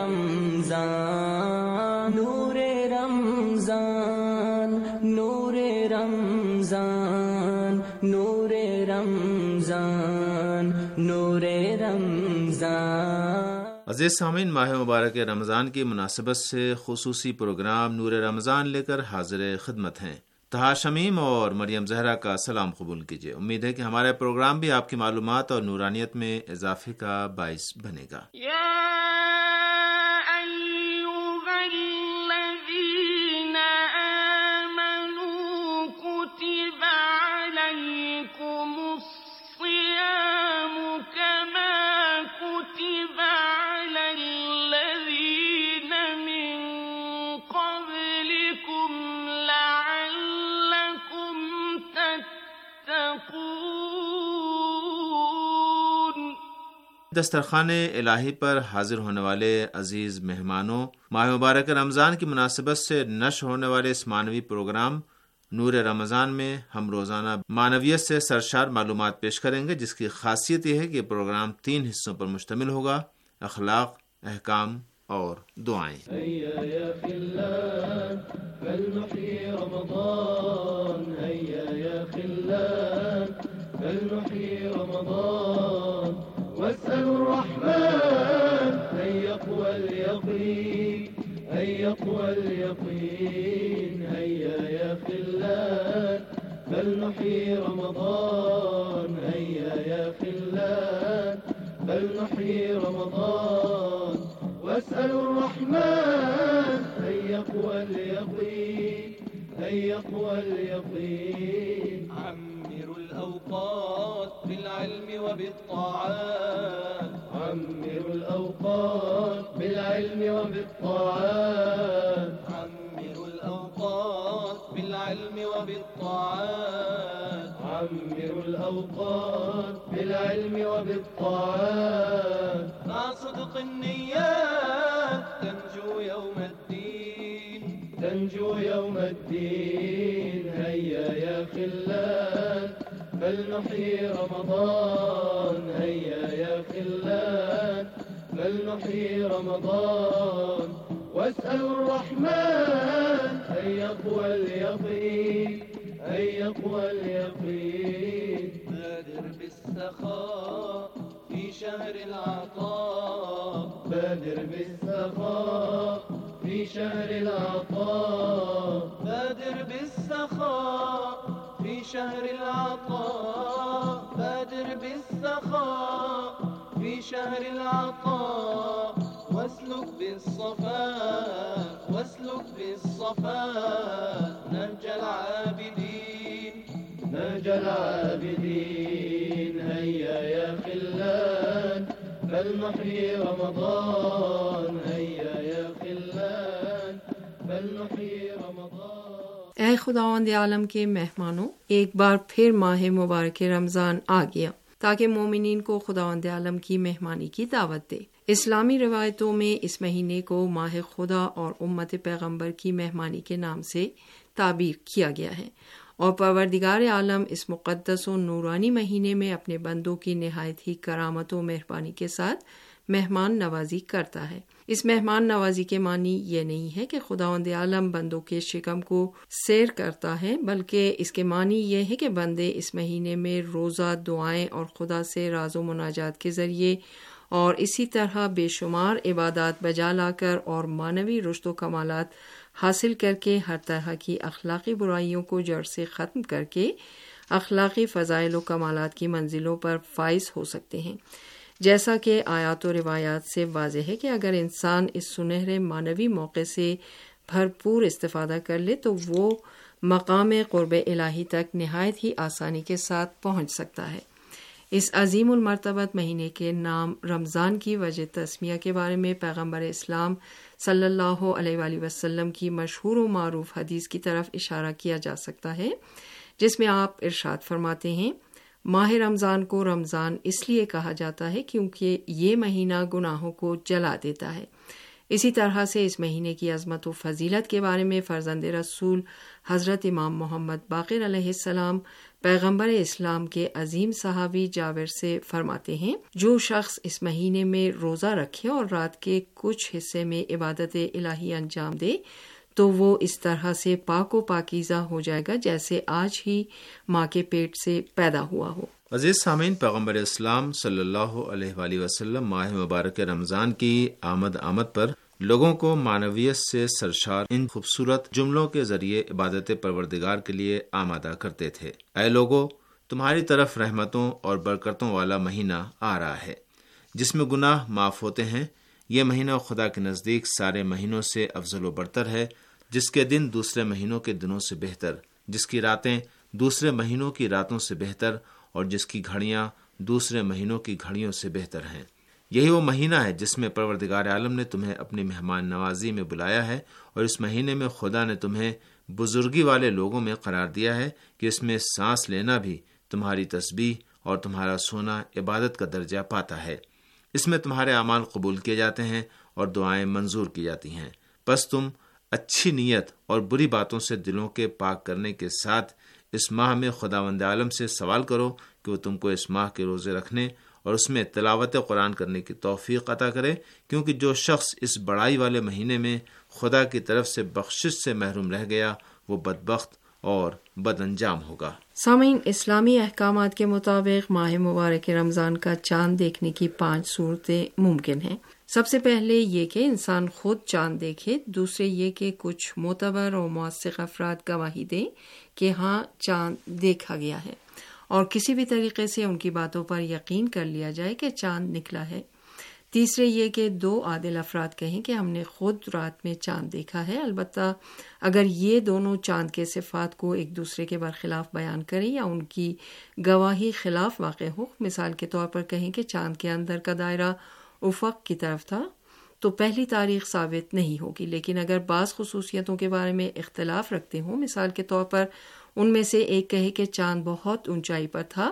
رمضان، نور رمضان، نور رمضان، نور رمضان، نور رمضان۔ عزیز سامعین، ماہ مبارک رمضان کی مناسبت سے خصوصی پروگرام نور رمضان لے کر حاضر خدمت ہیں۔ طہا شمیم اور مریم زہرا کا سلام قبول کیجیے۔ امید ہے کہ ہمارا پروگرام بھی آپ کی معلومات اور نورانیت میں اضافے کا باعث بنے گا۔ دسترخوان الہی پر حاضر ہونے والے عزیز مہمانوں، ماہ مبارک رمضان کی مناسبت سے نشر ہونے والے اس معنوی پروگرام نور رمضان میں ہم روزانہ معنویت سے سرشار معلومات پیش کریں گے، جس کی خاصیت یہ ہے کہ یہ پروگرام 3 حصوں پر مشتمل ہوگا: اخلاق، احکام اور دعائیں۔ واسألوا الرحمن أن يقوى اليقين، أن يقوى اليقين، هيا يا خلان فلنحيي رمضان، هيا يا خلان فلنحيي رمضان. واسألوا الرحمن أن يقوى اليقين، أن يقوى اليقين. عمروا الأوقات بالعلم وبالطاعات، عمروا الأوقات بالعلم وبالطاعات، عمروا الأوقات بالعلم وبالطاعات، عمروا الأوقات رمضان بالعلم وبالطاعات مع صدق النيات تنجو يوم الدين تنجو يوم الدين. هيا يا خلان فلنحيي رمضان هيا يا خلان فلنحيي رمضان واسألوا الرحمن أن يقوى اليقين أن يقوى اليقين. بادر بالسخاء في شهر العطاء بادر بالسخاء في شهر العطاء بادر بالسخاء في شهر العطاء بادر بالسخاء في شهر العطاء واسلك بالصفاء واسلك بالصفاء نهج العابدين نهج العابدين. هيا يا خلان فلنحيي رمضان هيا يا خلان فلنحيي رمضان. اے خداوند عالم کے مہمانوں، ایک بار پھر ماہ مبارک رمضان آ گیا تاکہ مومنین کو خداوند عالم کی مہمانی کی دعوت دے۔ اسلامی روایتوں میں اس مہینے کو ماہ خدا اور امت پیغمبر کی مہمانی کے نام سے تعبیر کیا گیا ہے، اور پروردگار عالم اس مقدس و نورانی مہینے میں اپنے بندوں کی نہایت ہی کرامت و مہربانی کے ساتھ مہمان نوازی کرتا ہے۔ اس مہمان نوازی کے معنی یہ نہیں ہے کہ خداوند عالم بندوں کے شکم کو سیر کرتا ہے، بلکہ اس کے معنی یہ ہے کہ بندے اس مہینے میں روزہ، دعائیں اور خدا سے راز و مناجات کے ذریعے اور اسی طرح بے شمار عبادات بجا لا کر اور معنوی رشد و کمالات حاصل کر کے ہر طرح کی اخلاقی برائیوں کو جڑ سے ختم کر کے اخلاقی فضائل و کمالات کی منزلوں پر فائز ہو سکتے ہیں۔ جیسا کہ آیات و روایات سے واضح ہے کہ اگر انسان اس سنہرے معنوی موقع سے بھرپور استفادہ کر لے تو وہ مقام قرب الہی تک نہایت ہی آسانی کے ساتھ پہنچ سکتا ہے۔ اس عظیم المرتبت مہینے کے نام رمضان کی وجہ تسمیہ کے بارے میں پیغمبر اسلام صلی اللہ علیہ وآلہ وسلم کی مشہور و معروف حدیث کی طرف اشارہ کیا جا سکتا ہے، جس میں آپ ارشاد فرماتے ہیں، ماہ رمضان کو رمضان اس لیے کہا جاتا ہے کیونکہ یہ مہینہ گناہوں کو جلا دیتا ہے۔ اسی طرح سے اس مہینے کی عظمت و فضیلت کے بارے میں فرزند رسول حضرت امام محمد باقر علیہ السلام پیغمبر اسلام کے عظیم صحابی جابر سے فرماتے ہیں، جو شخص اس مہینے میں روزہ رکھے اور رات کے کچھ حصے میں عبادت الہی انجام دے تو وہ اس طرح سے پاک و پاکیزہ ہو جائے گا جیسے آج ہی ماں کے پیٹ سے پیدا ہوا ہو۔ عزیز سامعین، پیغمبر اسلام صلی اللہ علیہ وآلہ وسلم ماہ مبارک رمضان کی آمد پر لوگوں کو معنویت سے سرشار ان خوبصورت جملوں کے ذریعے عبادت پروردگار کے لیے آمادہ کرتے تھے۔ اے لوگو، تمہاری طرف رحمتوں اور برکتوں والا مہینہ آ رہا ہے جس میں گناہ معاف ہوتے ہیں۔ یہ مہینہ خدا کے نزدیک سارے مہینوں سے افضل و برتر ہے، جس کے دن دوسرے مہینوں کے دنوں سے بہتر، جس کی راتیں دوسرے مہینوں کی راتوں سے بہتر اور جس کی گھڑیاں دوسرے مہینوں کی گھڑیوں سے بہتر ہیں۔ یہی وہ مہینہ ہے جس میں پروردگار عالم نے تمہیں اپنی مہمان نوازی میں بلایا ہے، اور اس مہینے میں خدا نے تمہیں بزرگی والے لوگوں میں قرار دیا ہے کہ اس میں سانس لینا بھی تمہاری تسبیح اور تمہارا سونا عبادت کا درجہ پاتا ہے۔ اس میں تمہارے اعمال قبول کیے جاتے ہیں اور دعائیں منظور کی جاتی ہیں۔ پس تم اچھی نیت اور بری باتوں سے دلوں کے پاک کرنے کے ساتھ اس ماہ میں خداوند عالم سے سوال کرو کہ وہ تم کو اس ماہ کے روزے رکھنے اور اس میں تلاوت قرآن کرنے کی توفیق عطا کرے، کیونکہ جو شخص اس بڑائی والے مہینے میں خدا کی طرف سے بخشش سے محروم رہ گیا وہ بدبخت اور بد انجام ہوگا۔ سامعین، اسلامی احکامات کے مطابق ماہ مبارک رمضان کا چاند دیکھنے کی 5 صورتیں ممکن ہیں۔ سب سے پہلے یہ کہ انسان خود چاند دیکھے، دوسرے یہ کہ کچھ معتبر اور موثق افراد گواہی دیں کہ ہاں چاند دیکھا گیا ہے، اور کسی بھی طریقے سے ان کی باتوں پر یقین کر لیا جائے کہ چاند نکلا ہے۔ تیسرے یہ کہ 2 عادل افراد کہیں کہ ہم نے خود رات میں چاند دیکھا ہے، البتہ اگر یہ دونوں چاند کے صفات کو ایک دوسرے کے برخلاف بیان کریں یا ان کی گواہی خلاف واقع ہو، مثال کے طور پر کہیں کہ چاند کے اندر کا دائرہ افق کی طرف تھا، تو پہلی تاریخ ثابت نہیں ہوگی، لیکن اگر بعض خصوصیتوں کے بارے میں اختلاف رکھتے ہوں، مثال کے طور پر ان میں سے ایک کہے کہ چاند بہت اونچائی پر تھا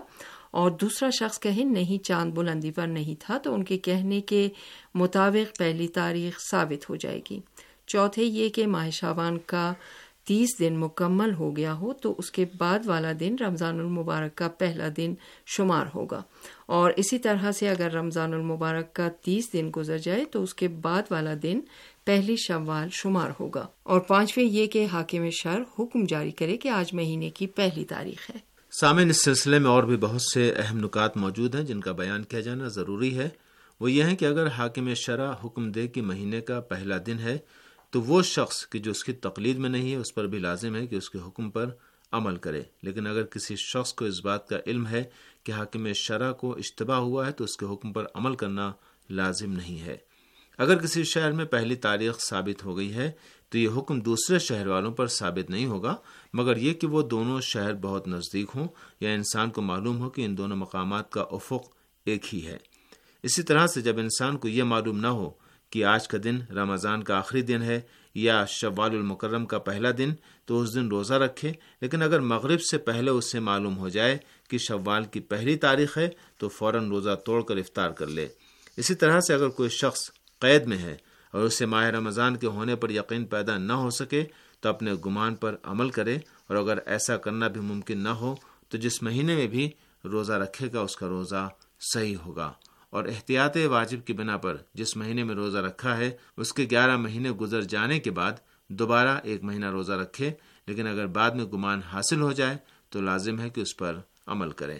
اور دوسرا شخص کہے نہیں چاند بلندی پر نہیں تھا تو ان کے کہنے کے مطابق پہلی تاریخ ثابت ہو جائے گی۔ چوتھے یہ کہ ماہ شعبان کا 30 دن مکمل ہو گیا ہو تو اس کے بعد والا دن رمضان المبارک کا پہلا دن شمار ہوگا، اور اسی طرح سے اگر رمضان المبارک کا 30 دن گزر جائے تو اس کے بعد والا دن پہلی شوال شمار ہوگا۔ اور پانچویں یہ کہ حاکم شرع حکم جاری کرے کہ آج مہینے کی پہلی تاریخ ہے۔ سامعین، اس سلسلے میں اور بھی بہت سے اہم نکات موجود ہیں جن کا بیان کیا جانا ضروری ہے۔ وہ یہ ہے کہ اگر حاکم شرع حکم دے کہ مہینے کا پہلا دن ہے تو وہ شخص کہ جو اس کی تقلید میں نہیں ہے اس پر بھی لازم ہے کہ اس کے حکم پر عمل کرے، لیکن اگر کسی شخص کو اس بات کا علم ہے کہ حاکم شرع کو اشتباہ ہوا ہے تو اس کے حکم پر عمل کرنا لازم نہیں ہے۔ اگر کسی شہر میں پہلی تاریخ ثابت ہو گئی ہے تو یہ حکم دوسرے شہر والوں پر ثابت نہیں ہوگا، مگر یہ کہ وہ دونوں شہر بہت نزدیک ہوں یا انسان کو معلوم ہو کہ ان دونوں مقامات کا افق ایک ہی ہے۔ اسی طرح سے جب انسان کو یہ معلوم نہ ہو کہ آج کا دن رمضان کا آخری دن ہے یا شوال المکرم کا پہلا دن تو اس دن روزہ رکھے، لیکن اگر مغرب سے پہلے اسے معلوم ہو جائے کہ شوال کی پہلی تاریخ ہے تو فوراً روزہ توڑ کر افطار کر لے۔ اسی طرح سے اگر کوئی شخص قید میں ہے اور اسے ماہ رمضان کے ہونے پر یقین پیدا نہ ہو سکے تو اپنے گمان پر عمل کرے، اور اگر ایسا کرنا بھی ممکن نہ ہو تو جس مہینے میں بھی روزہ رکھے گا اس کا روزہ صحیح ہوگا، اور احتیاط واجب کی بنا پر جس مہینے میں روزہ رکھا ہے اس کے 11 مہینے گزر جانے کے بعد دوبارہ 1 مہینہ روزہ رکھے، لیکن اگر بعد میں گمان حاصل ہو جائے تو لازم ہے کہ اس پر عمل کرے۔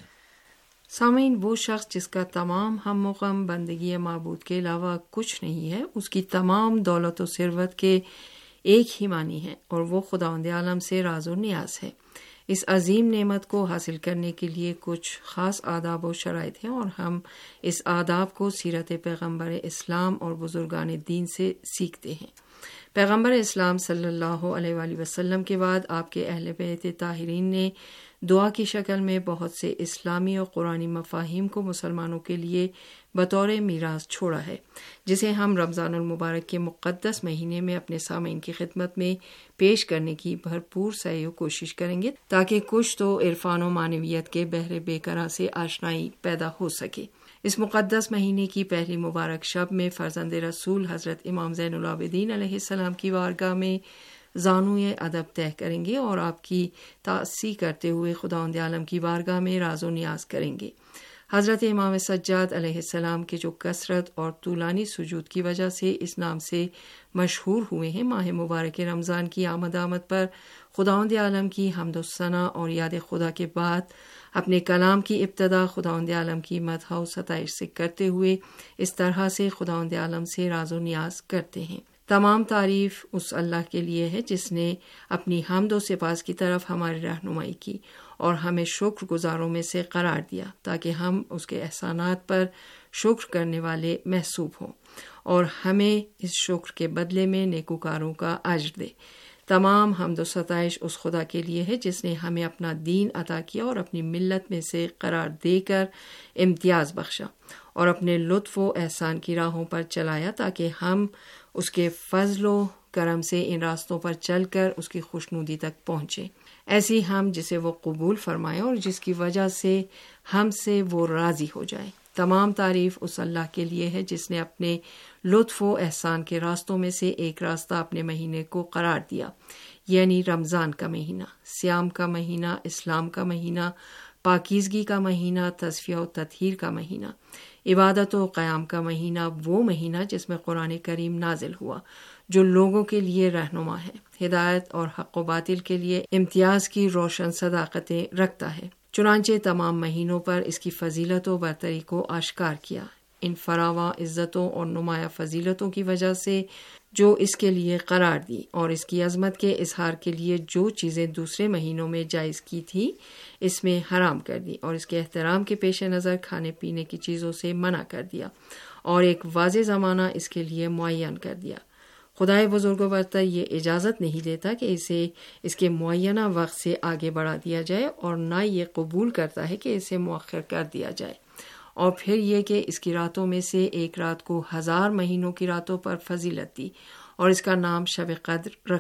سامعین، وہ شخص جس کا تمام ہم و غم بندگی معبود کے علاوہ کچھ نہیں ہے، اس کی تمام دولت و ثروت کے ایک ہی معنی ہے، اور وہ خداوند عالم سے راز و نیاز ہے۔ اس عظیم نعمت کو حاصل کرنے کے لیے کچھ خاص آداب و شرائط ہیں، اور ہم اس آداب کو سیرت پیغمبر اسلام اور بزرگان دین سے سیکھتے ہیں۔ پیغمبر اسلام صلی اللہ علیہ وآلہ وسلم کے بعد آپ کے اہل بیت طاہرین نے دعا کی شکل میں بہت سے اسلامی اور قرآنی مفاہیم کو مسلمانوں کے لیے بطور میراث چھوڑا ہے، جسے ہم رمضان المبارک کے مقدس مہینے میں اپنے سامعین کی خدمت میں پیش کرنے کی بھرپور سعی و کوشش کریں گے تاکہ کچھ تو عرفان و معنویت کے بحر بے قرار سے آشنائی پیدا ہو سکے۔ اس مقدس مہینے کی پہلی مبارک شب میں فرزند رسول حضرت امام زین العابدین علیہ السلام کی بارگاہ میں زانوئے ادب طے کریں گے اور آپ کی تعصی کرتے ہوئے خداوند عالم کی بارگاہ میں راز و نیاز کریں گے۔ حضرت امام سجاد علیہ السلام کے جو کثرت اور طولانی سجود کی وجہ سے اس نام سے مشہور ہوئے ہیں، ماہ مبارک رمضان کی آمد پر خداوند عالم کی حمد و ثنا اور یاد خدا کے بعد اپنے کلام کی ابتدا خداوند عالم کی مدح و ستائش سے کرتے ہوئے اس طرح سے خداوند عالم سے راز و نیاز کرتے ہیں۔ تمام تعریف اس اللہ کے لیے ہے جس نے اپنی حمد و سپاس کی طرف ہماری رہنمائی کی اور ہمیں شکر گزاروں میں سے قرار دیا تاکہ ہم اس کے احسانات پر شکر کرنے والے محسوب ہوں اور ہمیں اس شکر کے بدلے میں نیکوکاروں کا اجر دے۔ تمام حمد و ستائش اس خدا کے لیے ہے جس نے ہمیں اپنا دین عطا کیا اور اپنی ملت میں سے قرار دے کر امتیاز بخشا اور اپنے لطف و احسان کی راہوں پر چلایا تاکہ ہم اس کے فضل و کرم سے ان راستوں پر چل کر اس کی خوشنودی تک پہنچے۔ ایسی ہم جسے وہ قبول فرمائے اور جس کی وجہ سے ہم سے وہ راضی ہو جائے۔ تمام تعریف اس اللہ کے لیے ہے جس نے اپنے لطف و احسان کے راستوں میں سے ایک راستہ اپنے مہینے کو قرار دیا، یعنی رمضان کا مہینہ، صیام کا مہینہ، اسلام کا مہینہ، پاکیزگی کا مہینہ، تصفیہ و تطہیر کا مہینہ، عبادت و قیام کا مہینہ، وہ مہینہ جس میں قرآن کریم نازل ہوا جو لوگوں کے لیے رہنما ہے، ہدایت اور حق و باطل کے لیے امتیاز کی روشن صداقتیں رکھتا ہے۔ چنانچہ تمام مہینوں پر اس کی فضیلت و برتری کو آشکار کیا۔ ان فراواں عزتوں اور نمایاں فضیلتوں کی وجہ سے جو اس کے لیے قرار دی اور اس کی عظمت کے اظہار کے لیے جو چیزیں دوسرے مہینوں میں جائز کی تھی اس میں حرام کر دی اور اس کے احترام کے پیش نظر کھانے پینے کی چیزوں سے منع کر دیا اور ایک واضح زمانہ اس کے لیے معین کر دیا۔ خدائے بزرگ و برتر یہ اجازت نہیں دیتا کہ اسے اس کے معینہ وقت سے آگے بڑھا دیا جائے اور نہ یہ قبول کرتا ہے کہ اسے مؤخر کر دیا جائے، اور پھر یہ کہ اس کی راتوں میں سے ایک رات کو 1000 مہینوں کی راتوں پر فضیلت دی اور اس کا نام شب قدر رکھا۔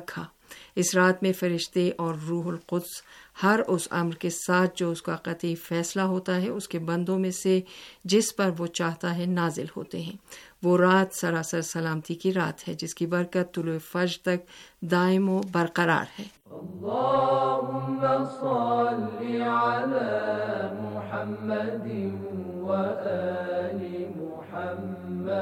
اس رات میں فرشتے اور روح القدس ہر اس امر کے ساتھ جو اس کا قطعی فیصلہ ہوتا ہے اس کے بندوں میں سے جس پر وہ چاہتا ہے نازل ہوتے ہیں۔ وہ رات سراسر سلامتی کی رات ہے جس کی برکت طلوع فجر تک دائم و برقرار ہے۔ اللهم صل على محمد وآل محمد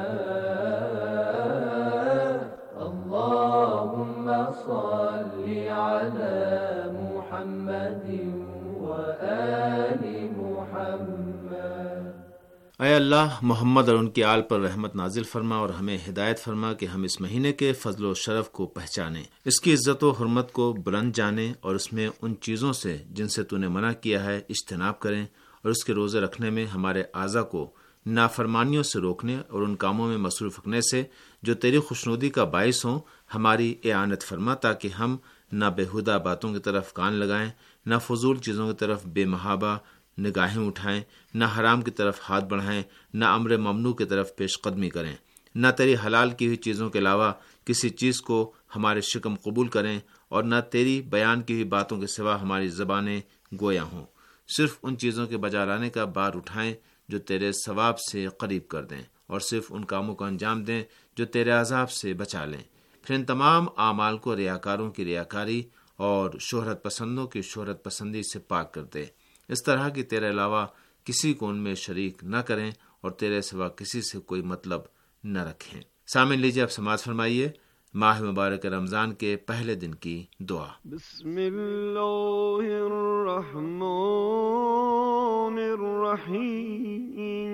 اللهم صل على محمد وآل محمد۔ اے اللہ، محمد اور ان کی آل پر رحمت نازل فرما اور ہمیں ہدایت فرما کہ ہم اس مہینے کے فضل و شرف کو پہچانیں، اس کی عزت و حرمت کو بلند جانیں اور اس میں ان چیزوں سے جن سے تو نے منع کیا ہے اجتناب کریں، اور اس کے روزے رکھنے میں ہمارے اعضا کو نافرمانیوں سے روکنے اور ان کاموں میں مصروف رکھنے سے جو تیری خوشنودی کا باعث ہوں ہماری اعانت فرما، تاکہ ہم نہ بےہودہ باتوں کی طرف کان لگائیں، نہ فضول چیزوں کی طرف بے محابہ نگاہیں اٹھائیں، نہ حرام کی طرف ہاتھ بڑھائیں، نہ امر ممنوع کی طرف پیش قدمی کریں، نہ تیری حلال کی ہوئی چیزوں کے علاوہ کسی چیز کو ہمارے شکم قبول کریں، اور نہ تیری بیان کی ہوئی باتوں کے سوا ہماری زبانیں گویا ہوں۔ صرف ان چیزوں کے بجا لانے کا بار اٹھائیں جو تیرے ثواب سے قریب کر دیں، اور صرف ان کاموں کا انجام دیں جو تیرے عذاب سے بچا لیں۔ پھر ان تمام اعمال کو ریاکاروں کی ریاکاری اور شہرت پسندوں کی شہرت پسندی سے پاک کر دے، اس طرح کہ تیرے علاوہ کسی کو ان میں شریک نہ کریں اور تیرے سوا کسی سے کوئی مطلب نہ رکھیں۔ سامعین، لیجیے اب سماعت فرمائیے ماہ مبارک رمضان کے پہلے دن کی دعا۔ بسم اللہ الرحمن الرحیم،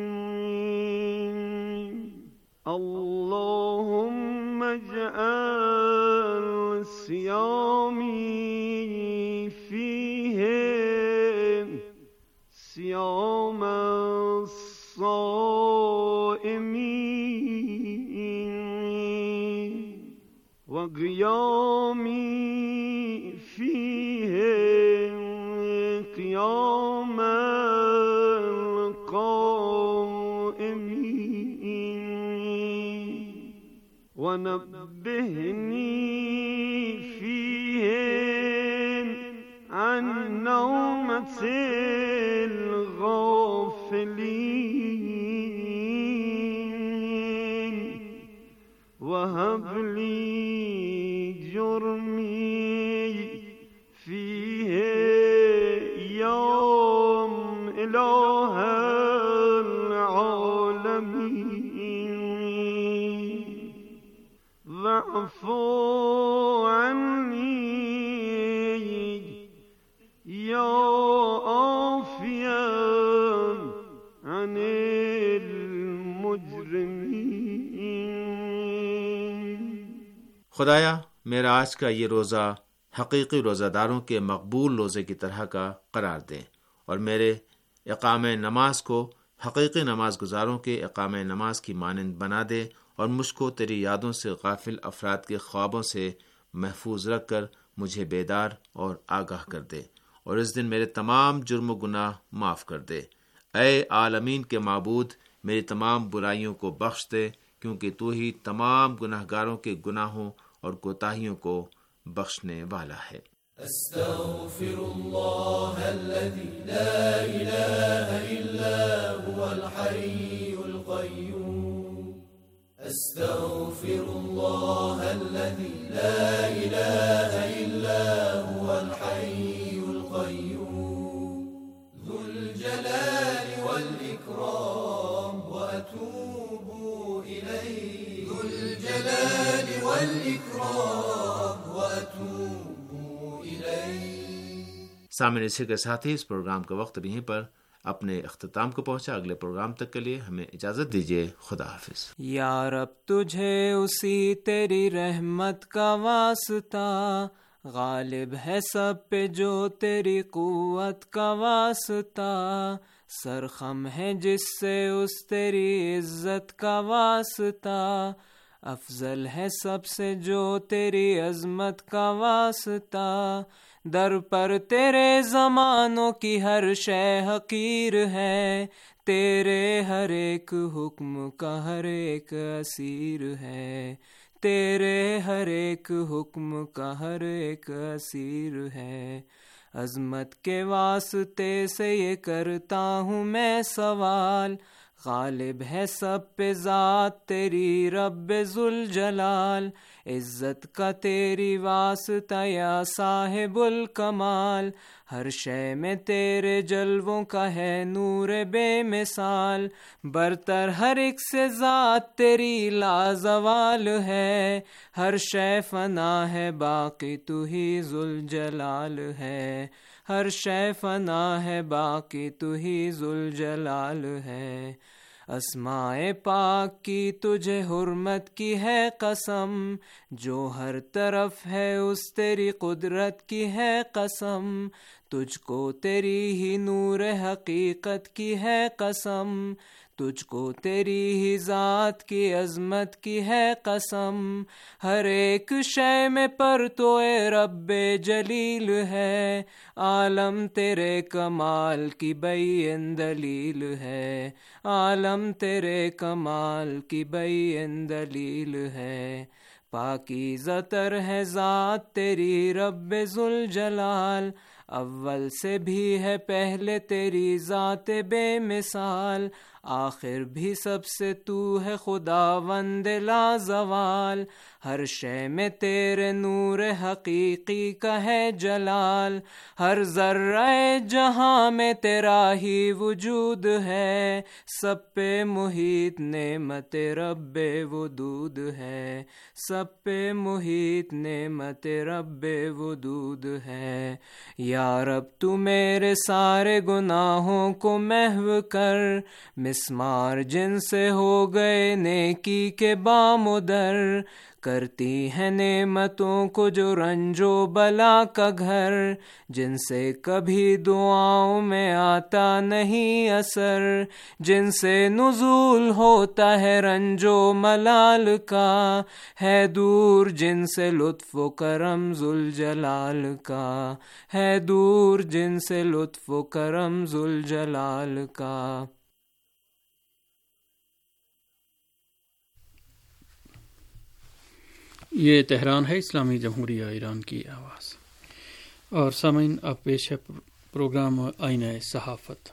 اللہم اجعل صیامی فیہ صیام الصائمین وقیامی فیہ قیام القائمین ونبہنی فیہ عن نومۃ الغافلین وهب لي جرمي فيه يوم إله العالمين واعف عني يا عافيا عن خدایا، میرا آج کا یہ روزہ حقیقی روزہ داروں کے مقبول روزے کی طرح کا قرار دے، اور میرے اقامہ نماز کو حقیقی نماز گزاروں کے اقامہ نماز کی مانند بنا دے، اور مجھ کو تیری یادوں سے غافل افراد کے خوابوں سے محفوظ رکھ کر مجھے بیدار اور آگاہ کر دے، اور اس دن میرے تمام جرم و گناہ معاف کر دے۔ اے عالمین کے معبود، میری تمام برائیوں کو بخش دے، کیونکہ تو ہی تمام گناہ گاروں کے گناہوں اور کوتاہیوں کو بخشنے والا ہے۔ استغفر اللہ الذی لا الہ الا هو الحی القیوم استغفر اللہ الذی لا الہ الا هو الحی القیوم ذو الجلال والاکرام واتوب الیہ ذو الجلال والاکرام واتوب۔ سامعین، اسی کے ساتھ ہی اس پروگرام کا وقت بھی یہیں پر اپنے اختتام کو پہنچا۔ اگلے پروگرام تک کے لیے ہمیں اجازت دیجیے۔ خدا حافظ۔ یا رب تجھے اسی تیری رحمت کا واسطہ، غالب ہے سب پہ جو تیری قوت کا واسطہ، سرخم ہے جس سے اس تیری عزت کا واسطہ، افضل ہے سب سے جو تیری عظمت کا واسطہ، در پر تیرے زمانوں کی ہر شے حقیر ہے، تیرے ہر ایک حکم کا ہر ایک اسیر ہے، تیرے ہر ایک حکم کا ہر ایک اسیر ہے. عظمت کے واسطے سے یہ کرتا ہوں میں سوال، غالب ہے سب پہ ذات تیری رب ذوالجلال. عزت کا تیری واسطہ یا صاحب الکمال، ہر شے میں تیرے جلووں کا ہے نور بے مثال. برتر ہر ایک سے ذات تیری لازوال ہے، ہر شے فنا ہے باقی تو ہی ذوالجلال ہے. ہر شے فنا ہے باقی تو ہی ذوالجلال ہے. اسماء پاک کی تجھے حرمت کی ہے قسم، جو ہر طرف ہے اس تیری قدرت کی ہے قسم. تجھ کو تیری ہی نور حقیقت کی ہے قسم، تجھ کو تیری ہی ذات کی عظمت کی ہے قسم. ہر ایک شے میں پرتوئے رب جلیل ہے، عالم تیرے کمال کی بین دلیل ہے. عالم تیرے کمال کی بین دلیل ہے. پاکیزہ تر ہے ذات تیری رب ذوالجلال، اول سے بھی ہے پہلے تیری ذات بے مثال. آخر بھی سب سے تو ہے خداوند لا زوال، ہر شے میں تیرے نور حقیقی کا ہے جلال. ہر ذرہ جہاں میں تیرا ہی وجود ہے، سب پہ محیط نعمت رب ودود ہے. سب پہ محیط نعمت رب ودود ہے. یا رب تو میرے سارے گناہوں کو محو کر، مسمار جن سے ہو گئے نیکی کے بامدر. کرتی ہے نعمتوں کو جو رنج و بلا کا گھر، جن سے کبھی دعاؤں میں آتا نہیں اثر. جن سے نزول ہوتا ہے رنج و ملال کا، ہے دور جن سے لطف و کرم ذوالجلال کا. ہے دور جن سے لطف و کرم ذوالجلال کا. یہ تہران ہے، اسلامی جمہوریہ ایران کی آواز. اور سامعین، اب پیش ہے پروگرام آئینہ صحافت.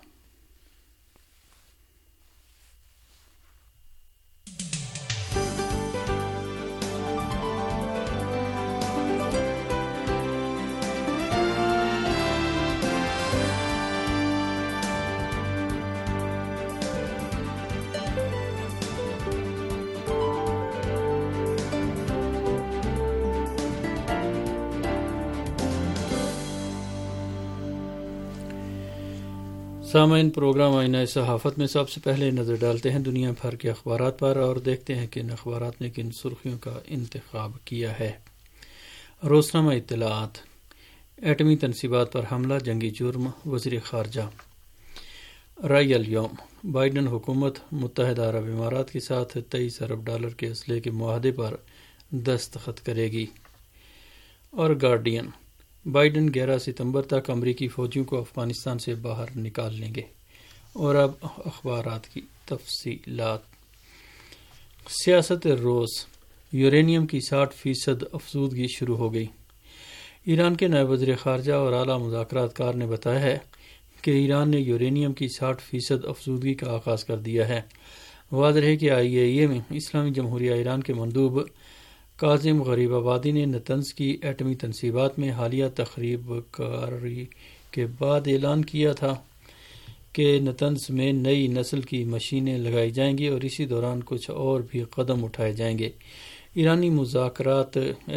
سامعین، پروگرام آئینہ صحافت میں سب سے پہلے نظر ڈالتے ہیں دنیا بھر کے اخبارات پر اور دیکھتے ہیں کہ ان اخبارات نے کن سرخیوں کا انتخاب کیا ہے. روزنامہ اطلاعات: ایٹمی تنصیبات پر حملہ جنگی جرم، وزیر خارجہ. رائے الیوم: بائیڈن حکومت متحدہ عرب امارات کے ساتھ $23 ارب کے اسلحے کے معاہدے پر دستخط کرے گی. اور گارڈین: بائیڈن 11 ستمبر تک امریکی فوجیوں کو افغانستان سے باہر نکال لیں گے. اور اب اخبارات کی تفصیلات. سیاست روز: یورینیم کی 60% افزودگی شروع ہو گئی. ایران کے نائب وزیر خارجہ اور اعلیٰ مذاکرات کار نے بتایا ہے کہ ایران نے یورینیم کی 60% افزودگی کا آغاز کر دیا ہے. واضح ہے کہ IAEA میں اسلامی جمہوریہ ایران کے مندوب کاظم غریب آبادی نے نتنز کی ایٹمی تنصیبات میں حالیہ تخریب کاری کے بعد اعلان کیا تھا کہ نتنز میں نئی نسل کی مشینیں لگائی جائیں گی اور اسی دوران کچھ اور بھی قدم اٹھائے جائیں گے. ایرانی مذاکرات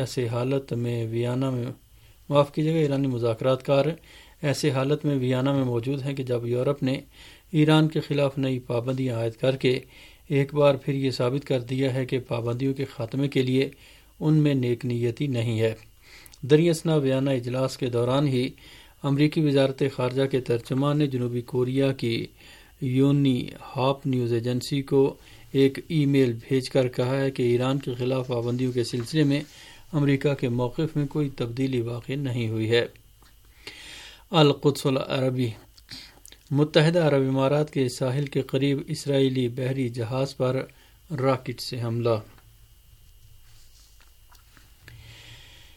کار ایسے حالت میں ویانا میں موجود ہیں کہ جب یورپ نے ایران کے خلاف نئی پابندیاں عائد کر کے ایک بار پھر یہ ثابت کر دیا ہے کہ پابندیوں کے خاتمے کے لیے ان میں نیک نیتی نہیں ہے. دریاسنا ویانا اجلاس کے دوران ہی امریکی وزارت خارجہ کے ترجمان نے جنوبی کوریا کی یونی ہاپ نیوز ایجنسی کو ایک ای میل بھیج کر کہا ہے کہ ایران کے خلاف پابندیوں کے سلسلے میں امریکہ کے موقف میں کوئی تبدیلی واقع نہیں ہوئی ہے. القدس العربی: متحدہ عرب امارات کے ساحل کے قریب اسرائیلی بحری جہاز پر راکٹ سے حملہ.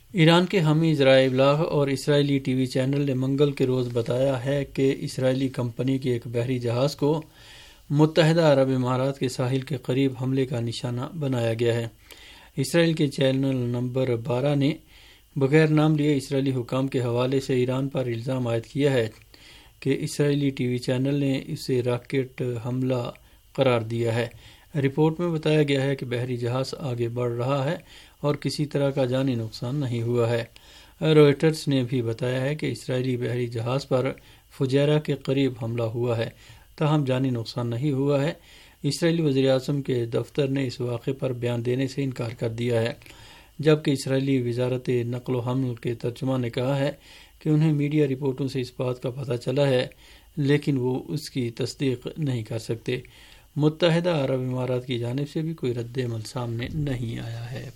ایران کے حامی ذرائع ابلاغ اور اسرائیلی ٹی وی چینل نے منگل کے روز بتایا ہے کہ اسرائیلی کمپنی کے ایک بحری جہاز کو متحدہ عرب امارات کے ساحل کے قریب حملے کا نشانہ بنایا گیا ہے۔ اسرائیل کے چینل نمبر 12 نے بغیر نام لیے اسرائیلی حکام کے حوالے سے ایران پر الزام عائد کیا ہے کہ اسرائیلی ٹی وی چینل نے اسے راکٹ حملہ قرار دیا ہے۔ رپورٹ میں بتایا گیا ہے کہ بحری جہاز آگے بڑھ رہا ہے اور کسی طرح کا جانی نقصان نہیں ہوا ہے۔ روئٹرز نے بھی بتایا ہے کہ اسرائیلی بحری جہاز پر فجیرہ کے قریب حملہ ہوا ہے، تاہم جانی نقصان نہیں ہوا ہے۔ اسرائیلی وزیراعظم کے دفتر نے اس واقعے پر بیان دینے سے انکار کر دیا ہے، جبکہ اسرائیلی وزارت نقل و حمل کے ترجمان نے کہا ہے کہ انہیں میڈیا رپورٹوں سے اس بات کا پتہ چلا ہے، لیکن وہ اس کی تصدیق نہیں کر سکتے۔ متحدہ عرب امارات کی جانب سے بھی کوئی رد عمل سامنے نہیں آیا ہے۔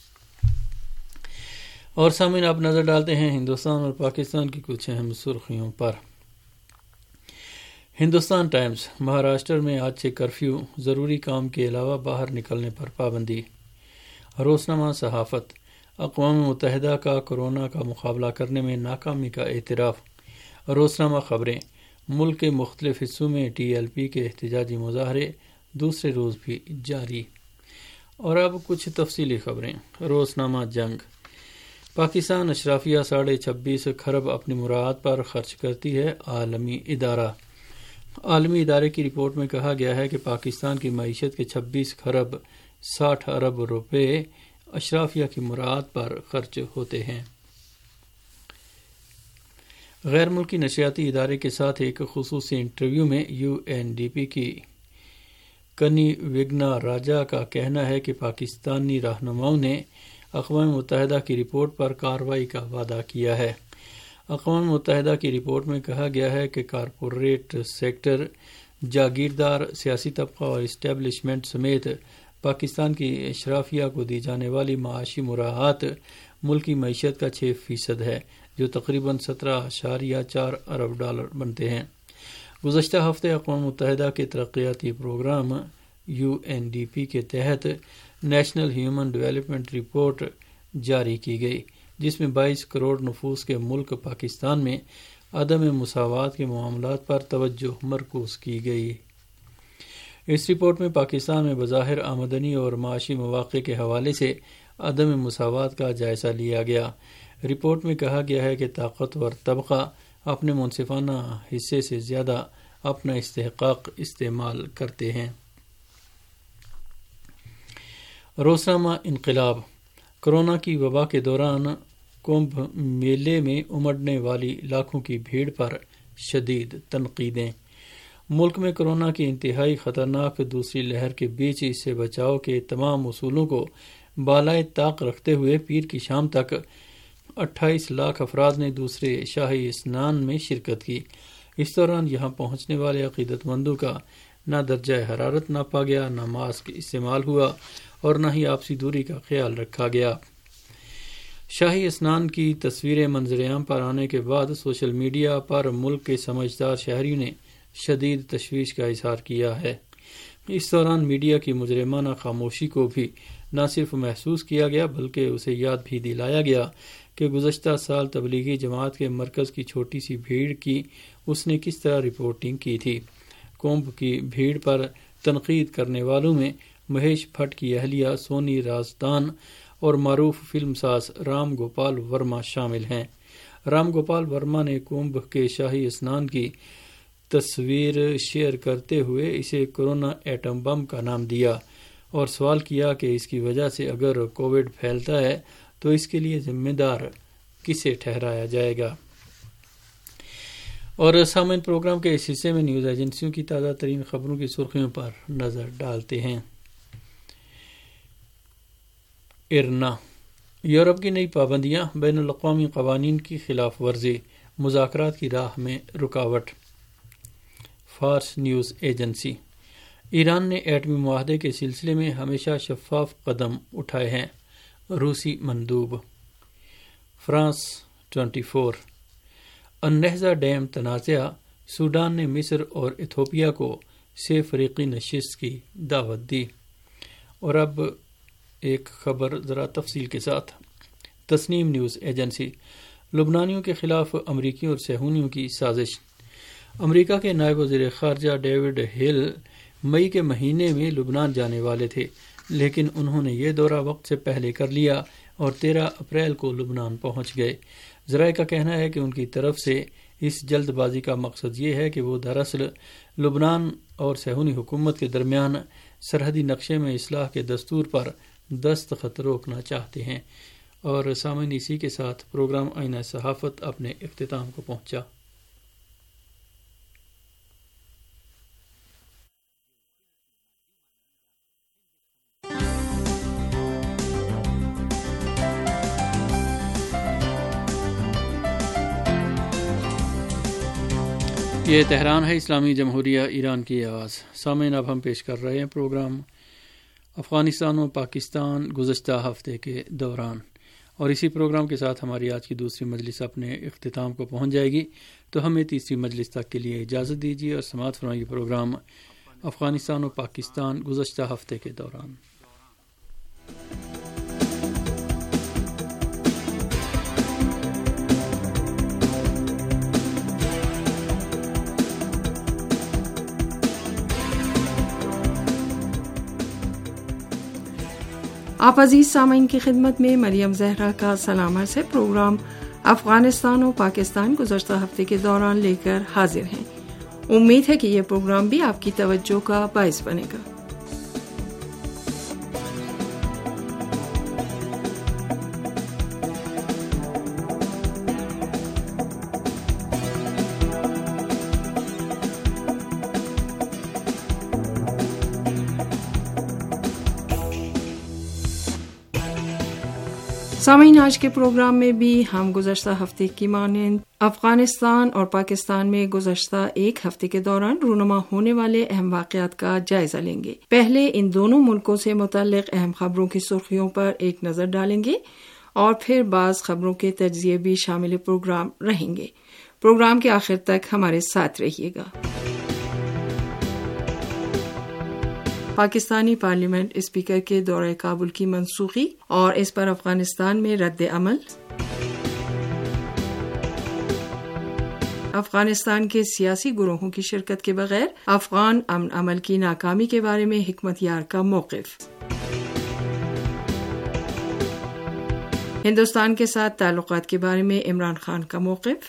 اور سامعین، آپ نظر ڈالتے ہیں ہندوستان اور پاکستان کی کچھ اہم سرخیوں پر۔ ہندوستان ٹائمز: مہاراشٹر میں آج سے کرفیو، ضروری کام کے علاوہ باہر نکلنے پر پابندی۔ روزنامہ صحافت: اقوام متحدہ کا کورونا کا مقابلہ کرنے میں ناکامی کا اعتراف۔ روزنامہ خبریں: ملک کے مختلف حصوں میں ٹی ایل پی کے احتجاجی مظاہرے دوسرے روز بھی جاری۔ اور اب کچھ تفصیلی خبریں۔ روزنامہ جنگ: پاکستان اشرافیہ 26.5 کھرب اپنی مراعات پر خرچ کرتی ہے۔ عالمی ادارہ: عالمی ادارے کی رپورٹ میں کہا گیا ہے کہ پاکستان کی معیشت کے 26 کھرب 60 ارب روپے اشرافیہ کی مراعات پر خرچ ہوتے ہیں۔ غیر ملکی نشریاتی ادارے کے ساتھ ایک خصوصی انٹرویو میں UNDP کی کنی وگنا راجا کا کہنا ہے کہ پاکستانی رہنماؤں نے اقوام متحدہ کی رپورٹ پر کارروائی کا وعدہ کیا ہے۔ اقوام متحدہ کی رپورٹ میں کہا گیا ہے کہ کارپوریٹ سیکٹر، جاگیردار، سیاسی طبقہ اور اسٹیبلشمنٹ سمیت پاکستان کی اشرافیہ کو دی جانے والی معاشی مراعات ملکی معیشت کا 6% ہے، جو تقریباً $17.4 ارب بنتے ہیں۔ گزشتہ ہفتے اقوام متحدہ کے ترقیاتی پروگرام UNDP کے تحت نیشنل ہیومن ڈیولپمنٹ رپورٹ جاری کی گئی، جس میں 22 کروڑ نفوس کے ملک پاکستان میں عدم مساوات کے معاملات پر توجہ مرکوز کی گئی۔ اس رپورٹ میں پاکستان میں بظاہر آمدنی اور معاشی مواقع کے حوالے سے عدم مساوات کا جائزہ لیا گیا۔ رپورٹ میں کہا گیا ہے کہ طاقتور طبقہ اپنے منصفانہ حصے سے زیادہ اپنا استحقاق استعمال کرتے ہیں۔ روزنامہ انقلاب: کورونا کی وبا کے دوران کمبھ میلے میں امڑنے والی لاکھوں کی بھیڑ پر شدید تنقیدیں۔ ملک میں کورونا کی انتہائی خطرناک دوسری لہر کے بیچ اس سے بچاؤ کے تمام اصولوں کو بالائے طاق رکھتے ہوئے پیر کی شام تک 28 لاکھ افراد نے دوسرے شاہی اسنان میں شرکت کی۔ اس دوران یہاں پہنچنے والے عقیدت مندوں کا نہ درجہ حرارت ناپا گیا، نہ ماسک استعمال ہوا اور نہ ہی آپسی دوری کا خیال رکھا گیا۔ شاہی اسنان کی تصویریں منظر عام پر آنے کے بعد سوشل میڈیا پر ملک کے سمجھدار شہریوں نے شدید تشویش کا اظہار کیا ہے۔ اس دوران میڈیا کی مجرمانہ خاموشی کو بھی نہ صرف محسوس کیا گیا بلکہ اسے یاد بھی دلایا گیا کہ گزشتہ سال تبلیغی جماعت کے مرکز کی چھوٹی سی بھیڑ کی اس نے کس طرح رپورٹنگ کی تھی۔ کمبھ کی بھیڑ پر تنقید کرنے والوں میں مہیش بھٹ کی اہلیہ سونی رازدان اور معروف فلم ساز رام گوپال ورما شامل ہیں۔ رام گوپال ورما نے کمبھ کے شاہی اسنان کی تصویر شیئر کرتے ہوئے اسے کورونا ایٹم بم کا نام دیا اور سوال کیا کہ اس کی وجہ سے اگر کووڈ پھیلتا ہے تو اس کے لیے ذمہ دار کسے ٹھہرایا جائے گا۔ اور سامعین، پروگرام کے اس حصے میں نیوز ایجنسیوں کی تازہ ترین خبروں کی سرخیوں پر نظر ڈالتے ہیں۔ ارنا: یورپ کی نئی پابندیاں، بین الاقوامی قوانین کی خلاف ورزی، مذاکرات کی راہ میں رکاوٹ۔ فارس نیوز ایجنسی: ایران نے ایٹمی معاہدے کے سلسلے میں ہمیشہ شفاف قدم اٹھائے ہیں، روسی مندوب۔ فرانس 24: النہضہ ڈیم تنازعہ، سوڈان نے مصر اور ایتھوپیا کو 6 فریقی نشست کی دعوت دی۔ اور اب ایک خبر ذرا تفصیل کے ساتھ۔ Tasnim news agency. لبنانیوں کے خلاف امریکیوں اور صہیونیوں کی سازش۔ امریکہ کے نائب وزیر خارجہ ڈیوڈ ہل مئی کے مہینے میں لبنان جانے والے تھے، لیکن انہوں نے یہ دورہ وقت سے پہلے کر لیا اور 13 اپریل کو لبنان پہنچ گئے۔ ذرائع کا کہنا ہے کہ ان کی طرف سے اس جلد بازی کا مقصد یہ ہے کہ وہ دراصل لبنان اور صہیونی حکومت کے درمیان سرحدی نقشے میں اصلاح کے دستور پر دستخط روکنا چاہتے ہیں۔ اور سامعین، اسی کے ساتھ پروگرام آئینہ صحافت اپنے اختتام کو پہنچا۔ یہ تہران ہے، اسلامی جمہوریہ ایران کی آواز۔ سامعین، اب ہم پیش کر رہے ہیں پروگرام افغانستان و پاکستان گزشتہ ہفتے کے دوران، اور اسی پروگرام کے ساتھ ہماری آج کی دوسری مجلس اپنے اختتام کو پہنچ جائے گی۔ تو ہمیں تیسری مجلس تک کے لیے اجازت دیجیے اور سماعت فرمائیے پروگرام افغانستان و پاکستان گزشتہ ہفتے کے دوران۔ آپ عزیز سامعین کی خدمت میں مریم زہرا کا سلام عرض ہے۔ پروگرام افغانستان و پاکستان گزشتہ ہفتے کے دوران لے کر حاضر ہیں۔ امید ہے کہ یہ پروگرام بھی آپ کی توجہ کا باعث بنے گا۔ سامعین، آج کے پروگرام میں بھی ہم گزشتہ ہفتے کی مانند افغانستان اور پاکستان میں گزشتہ ایک ہفتے کے دوران رونما ہونے والے اہم واقعات کا جائزہ لیں گے۔ پہلے ان دونوں ملکوں سے متعلق اہم خبروں کی سرخیوں پر ایک نظر ڈالیں گے اور پھر بعض خبروں کے تجزیے بھی شامل پروگرام رہیں گے۔ پروگرام کے آخر تک ہمارے ساتھ رہیے گا۔ پاکستانی پارلیمنٹ اسپیکر کے دورہ کابل کی منسوخی اور اس پر افغانستان میں رد عمل، افغانستان کے سیاسی گروہوں کی شرکت کے بغیر افغان امن عمل کی ناکامی کے بارے میں حکمت یار کا موقف، ہندوستان کے ساتھ تعلقات کے بارے میں عمران خان کا موقف،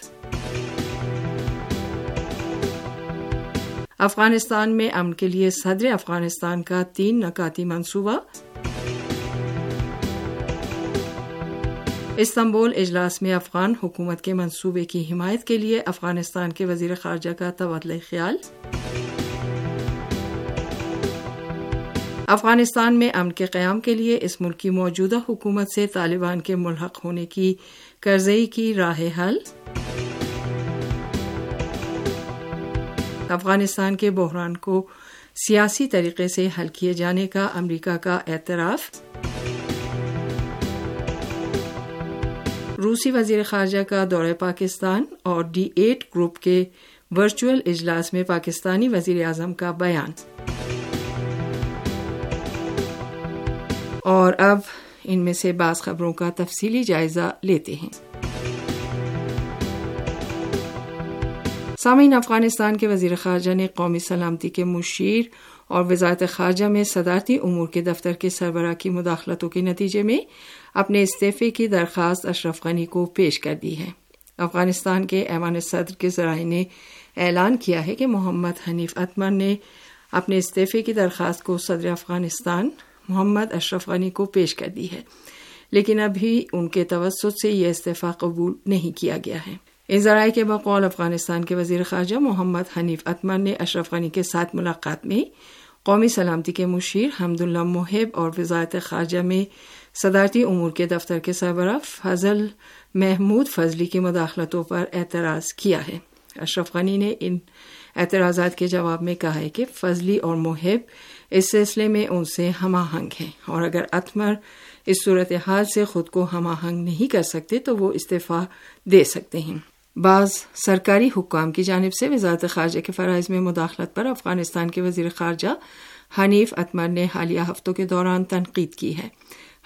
افغانستان میں امن کے لیے صدر افغانستان کا 3 نکاتی منصوبہ، استنبول اجلاس میں افغان حکومت کے منصوبے کی حمایت کے لیے افغانستان کے وزیر خارجہ کا تبادلہ خیال، افغانستان میں امن کے قیام کے لیے اس ملک کی موجودہ حکومت سے طالبان کے ملحق ہونے کی کرزئی کی راہ حل، افغانستان کے بحران کو سیاسی طریقے سے حل کیے جانے کا امریکہ کا اعتراف، روسی وزیر خارجہ کا دورہ پاکستان اور D8 گروپ کے ورچوئل اجلاس میں پاکستانی وزیر اعظم کا بیان۔ اور اب ان میں سے بعض خبروں کا تفصیلی جائزہ لیتے ہیں۔ سامعین، افغانستان کے وزیر خارجہ نے قومی سلامتی کے مشیر اور وزارت خارجہ میں صدارتی امور کے دفتر کے سربراہ کی مداخلتوں کے نتیجے میں اپنے استعفے کی درخواست اشرف غنی کو پیش کر دی ہے۔ افغانستان کے ایوان صدر کے ذرائع نے اعلان کیا ہے کہ محمد حنیف اتمر نے اپنے استعفے کی درخواست کو صدر افغانستان محمد اشرف غنی کو پیش کر دی ہے، لیکن ابھی ان کے توسط سے یہ استعفی قبول نہیں کیا گیا ہے۔ ان ذرائع کے بقول افغانستان کے وزیر خارجہ محمد حنیف اتمر نے اشرف غنی کے ساتھ ملاقات میں قومی سلامتی کے مشیر حمداللہ محب اور وزارت خارجہ میں صدارتی امور کے دفتر کے سربراہ فضل محمود فضلی کی مداخلتوں پر اعتراض کیا ہے۔ اشرف غنی نے ان اعتراضات کے جواب میں کہا ہے کہ فضلی اور محب اس سلسلے میں ان سے ہم آہنگ ہیں، اور اگر اتمر اس صورتحال سے خود کو ہم آہنگ نہیں کر سکتے تو وہ استعفی دے سکتے ہیں۔ بعض سرکاری حکام کی جانب سے وزارت خارجہ کے فرائض میں مداخلت پر افغانستان کے وزیر خارجہ حنیف اتمر نے حالیہ ہفتوں کے دوران تنقید کی ہے۔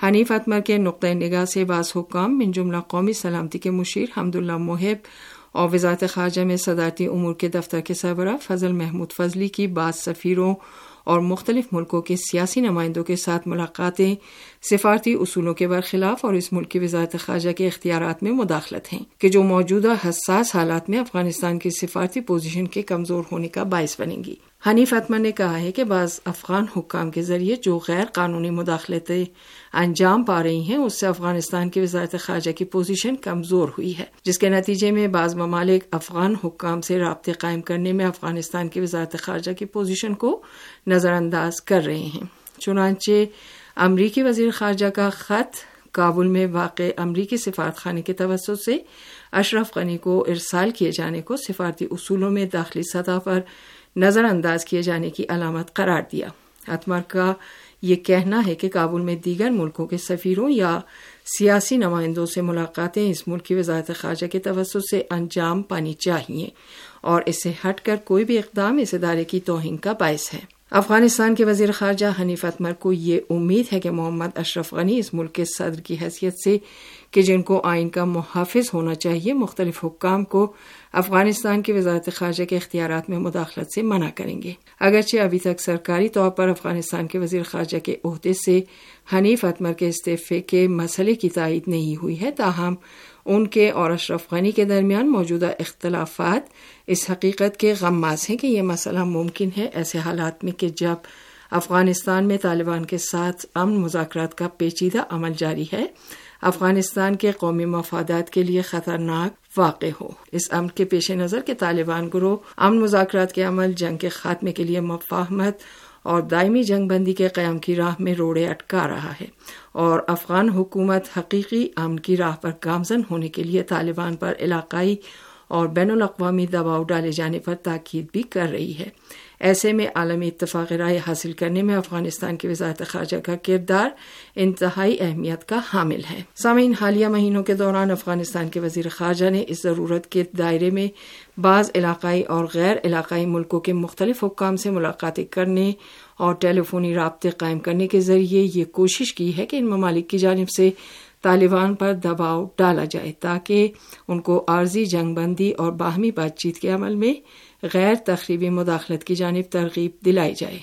حنیف اتمر کے نقطۂ نگاہ سے بعض حکام من جملہ قومی سلامتی کے مشیر حمداللہ محب اور وزارت خارجہ میں صدارتی امور کے دفتر کے سربراہ فضل محمود فضلی کی بعض سفیروں اور مختلف ملکوں کے سیاسی نمائندوں کے ساتھ ملاقاتیں سفارتی اصولوں کے برخلاف اور اس ملک کی وزارت خارجہ کے اختیارات میں مداخلت ہیں کہ جو موجودہ حساس حالات میں افغانستان کی سفارتی پوزیشن کے کمزور ہونے کا باعث بنیں گی۔ حنیف اتمر نے کہا ہے کہ بعض افغان حکام کے ذریعے جو غیر قانونی مداخلتیں انجام پا رہی ہیں اس سے افغانستان کی وزارت خارجہ کی پوزیشن کمزور ہوئی ہے، جس کے نتیجے میں بعض ممالک افغان حکام سے رابطے قائم کرنے میں افغانستان کی وزارت خارجہ کی پوزیشن کو نظر انداز کر رہے ہیں۔ چنانچہ امریکی وزیر خارجہ کا خط کابل میں واقع امریکی سفارت خانے کے توسط سے اشرف غنی کو ارسال کیے جانے کو سفارتی اصولوں میں داخلی سطح پر نظر انداز کیے جانے کی علامت قرار دیا۔ اتمر کا یہ کہنا ہے کہ کابل میں دیگر ملکوں کے سفیروں یا سیاسی نمائندوں سے ملاقاتیں اس ملک کی وزارت خارجہ کے توسط سے انجام پانی چاہیے اور اس سے ہٹ کر کوئی بھی اقدام اس ادارے کی توہین کا باعث ہے۔ افغانستان کے وزیر خارجہ حنیف اتمر کو یہ امید ہے کہ محمد اشرف غنی اس ملک کے صدر کی حیثیت سے کہ جن کو آئین کا محافظ ہونا چاہیے مختلف حکام کو افغانستان کی وزارت خارجہ کے اختیارات میں مداخلت سے منع کریں گے۔ اگرچہ ابھی تک سرکاری طور پر افغانستان کے وزیر خارجہ کے عہدے سے حنیف اتمر کے استعفے کے مسئلے کی تائید نہیں ہوئی ہے، تاہم ان کے اور اشرف غنی کے درمیان موجودہ اختلافات اس حقیقت کے غماز ہیں کہ یہ مسئلہ ممکن ہے ایسے حالات میں کہ جب افغانستان میں طالبان کے ساتھ امن مذاکرات کا پیچیدہ عمل جاری ہے، افغانستان کے قومی مفادات کے لیے خطرناک واقع ہو۔ اس امر کے پیش نظر کہ طالبان گروہ امن مذاکرات کے عمل جنگ کے خاتمے کے لیے مفاہمت اور دائمی جنگ بندی کے قیام کی راہ میں روڑے اٹکا رہا ہے اور افغان حکومت حقیقی امن کی راہ پر گامزن ہونے کے لیے طالبان پر علاقائی اور بین الاقوامی دباؤ ڈالے جانے پر تاکید بھی کر رہی ہے۔ ایسے میں عالمی اتفاق رائے حاصل کرنے میں افغانستان کی وزارت خارجہ کا کردار انتہائی اہمیت کا حامل ہے۔ سامعین، حالیہ مہینوں کے دوران افغانستان کے وزیر خارجہ نے اس ضرورت کے دائرے میں بعض علاقائی اور غیر علاقائی ملکوں کے مختلف حکام سے ملاقاتیں کرنے اور ٹیلی فونی رابطے قائم کرنے کے ذریعے یہ کوشش کی ہے کہ ان ممالک کی جانب سے طالبان پر دباؤ ڈالا جائے تاکہ ان کو عارضی جنگ بندی اور باہمی بات چیت کے عمل میں غیر تخریبی مداخلت کی جانب ترغیب دلائی جائے۔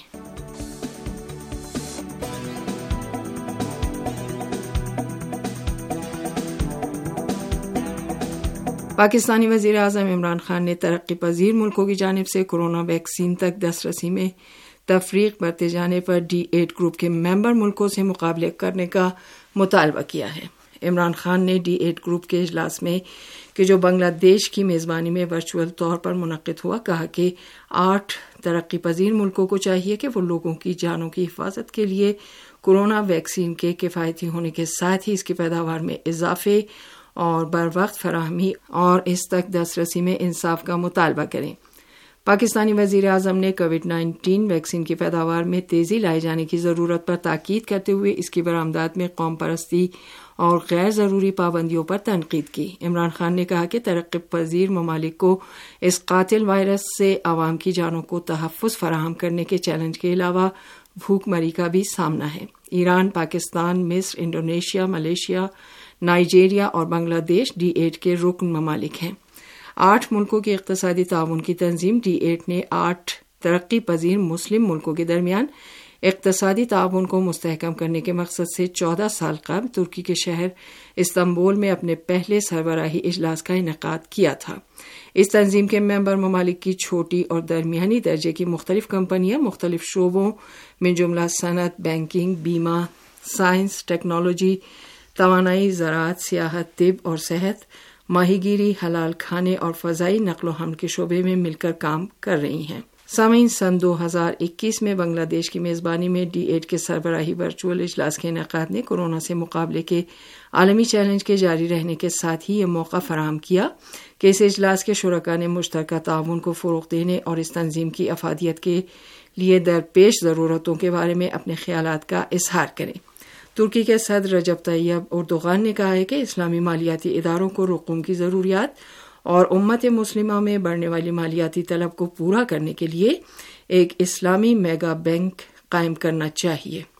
پاکستانی وزیر اعظم عمران خان نے ترقی پذیر ملکوں کی جانب سے کورونا ویکسین تک دسترسی میں تفریق برتے جانے پر D8 گروپ کے ممبر ملکوں سے مقابلے کرنے کا مطالبہ کیا ہے۔ عمران خان نے D8 گروپ کے اجلاس میں کہ جو بنگلہ دیش کی میزبانی میں ورچوئل طور پر منعقد ہوا کہا کہ 8 ترقی پذیر ملکوں کو چاہیے کہ وہ لوگوں کی جانوں کی حفاظت کے لیے کورونا ویکسین کے کفایتی ہونے کے ساتھ ہی اس کی پیداوار میں اضافے اور بروقت فراہمی اور اس تک دسترسی میں انصاف کا مطالبہ کریں۔ پاکستانی وزیر اعظم نے کووڈ-19 ویکسین کی پیداوار میں تیزی لائے جانے کی ضرورت پر تاکید کرتے ہوئے اس کی برآمدات میں قوم پرستی اور غیر ضروری پابندیوں پر تنقید کی۔ عمران خان نے کہا کہ ترقی پذیر ممالک کو اس قاتل وائرس سے عوام کی جانوں کو تحفظ فراہم کرنے کے چیلنج کے علاوہ بھوک مری کا بھی سامنا ہے۔ ایران، پاکستان، مصر، انڈونیشیا، ملیشیا، نائجیریا اور بنگلہ دیش D8 کے رکن ممالک ہیں۔ 8 ملکوں کی اقتصادی تعاون کی تنظیم D8 نے 8 ترقی پذیر مسلم ملکوں کے درمیان اقتصادی تعاون کو مستحکم کرنے کے مقصد سے 14 سال قبل ترکی کے شہر استنبول میں اپنے پہلے سربراہی اجلاس کا انعقاد کیا تھا۔ اس تنظیم کے ممبر ممالک کی چھوٹی اور درمیانی درجے کی مختلف کمپنیاں مختلف شعبوں من جملہ صنعت، بینکنگ، بیمہ، سائنس، ٹیکنالوجی، توانائی، زراعت، سیاحت، طب اور صحت، ماہی گیری، حلال کھانے اور فضائی نقل و حمل کے شعبے میں مل کر کام کر رہی ہیں۔ سامعین، سن 2021 میں بنگلہ دیش کی میزبانی میں D8 کے سربراہی ورچوئل اجلاس کے انعقاد نے کورونا سے مقابلے کے عالمی چیلنج کے جاری رہنے کے ساتھ ہی یہ موقع فراہم کیا کہ اس اجلاس کے شرکاء نے مشترکہ تعاون کو فروغ دینے اور اس تنظیم کی افادیت کے لیے درپیش ضرورتوں کے بارے میں اپنے خیالات کا اظہار کریں۔ ترکی کے صدر رجب طیب اردوغان نے کہا ہے کہ اسلامی مالیاتی اداروں کو رقوم کی ضروریات اور امت مسلمہ میں بڑھنے والی مالیاتی طلب کو پورا کرنے کے لیے ایک اسلامی میگا بینک قائم کرنا چاہیے۔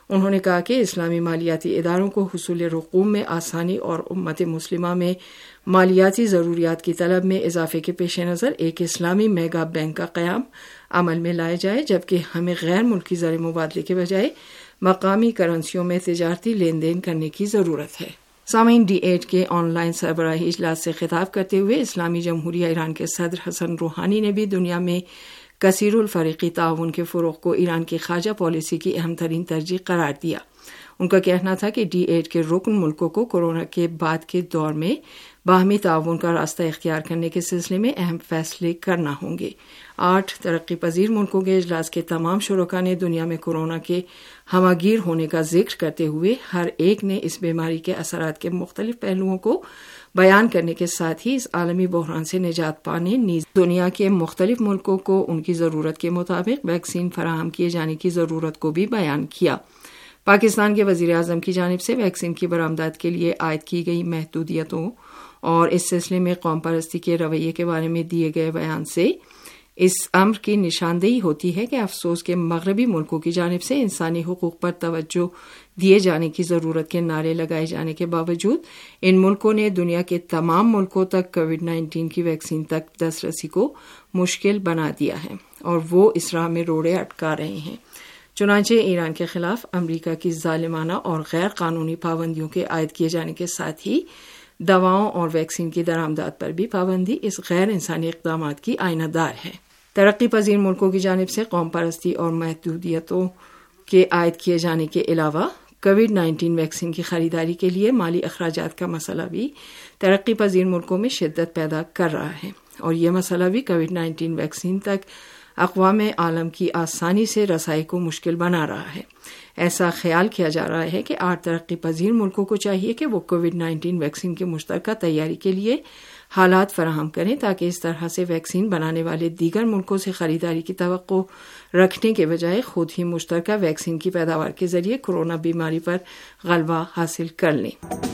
انہوں نے کہا کہ اسلامی مالیاتی اداروں کو حصول رقوم میں آسانی اور امت مسلمہ میں مالیاتی ضروریات کی طلب میں اضافے کے پیش نظر ایک اسلامی میگا بینک کا قیام عمل میں لایا جائے، جبکہ ہمیں غیر ملکی زر مبادلے کے بجائے مقامی کرنسیوں میں تجارتی لین دین کرنے کی ضرورت ہے۔ سامعین، D8 کے آن لائن سربراہی اجلاس سے خطاب کرتے ہوئے اسلامی جمہوریہ ایران کے صدر حسن روحانی نے بھی دنیا میں کثیر الفریقی تعاون کے فروغ کو ایران کی خارجہ پالیسی کی اہم ترین ترجیح قرار دیا۔ ان کا کہنا تھا کہ D8 کے رکن ملکوں کو کورونا کے بعد کے دور میں باہمی تعاون کا راستہ اختیار کرنے کے سلسلے میں اہم فیصلے کرنا ہوں گے۔ 8 ترقی پذیر ملکوں کے اجلاس کے تمام شرکاء نے دنیا میں کورونا کے ہمہ گیر ہونے کا ذکر کرتے ہوئے ہر ایک نے اس بیماری کے اثرات کے مختلف پہلوؤں کو بیان کرنے کے ساتھ ہی اس عالمی بحران سے نجات پانے نیز دنیا کے مختلف ملکوں کو ان کی ضرورت کے مطابق ویکسین فراہم کیے جانے کی ضرورت کو بھی بیان کیا۔ پاکستان کے وزیر اعظم کی جانب سے ویکسین کی برآمدات کے لیے عائد کی گئی محدودیتوں اور اس سلسلے میں قوم پرستی کے رویے کے بارے میں دیے گئے بیان سے اس امر کی نشاندہی ہوتی ہے کہ افسوس کے مغربی ملکوں کی جانب سے انسانی حقوق پر توجہ دیے جانے کی ضرورت کے نعرے لگائے جانے کے باوجود ان ملکوں نے دنیا کے تمام ملکوں تک کووڈ-19 کی ویکسین تک دسترسی کو مشکل بنا دیا ہے اور وہ اس راہ میں روڑے اٹکا رہے ہیں۔ چنانچہ ایران کے خلاف امریکہ کی ظالمانہ اور غیر قانونی پابندیوں کے عائد کیے جانے کے ساتھ ہی دواؤں اور ویکسین کی درآمدات پر بھی پابندی اس غیر انسانی اقدامات کی آئینہ دار ہے۔ ترقی پذیر ملکوں کی جانب سے قوم پرستی اور محدودیتوں کے عائد کیے جانے کے علاوہ کووڈ-19 ویکسین کی خریداری کے لیے مالی اخراجات کا مسئلہ بھی ترقی پذیر ملکوں میں شدت پیدا کر رہا ہے، اور یہ مسئلہ بھی کووڈ-19 ویکسین تک اقوام عالم کی آسانی سے رسائی کو مشکل بنا رہا ہے۔ ایسا خیال کیا جا رہا ہے کہ 8 ترقی پذیر ملکوں کو چاہیے کہ وہ کووڈ-19 ویکسین کی مشترکہ تیاری کے لیے حالات فراہم کریں تاکہ اس طرح سے ویکسین بنانے والے دیگر ملکوں سے خریداری کی توقع رکھنے کے بجائے خود ہی مشترکہ ویکسین کی پیداوار کے ذریعے کورونا بیماری پر غلبہ حاصل کر لیں۔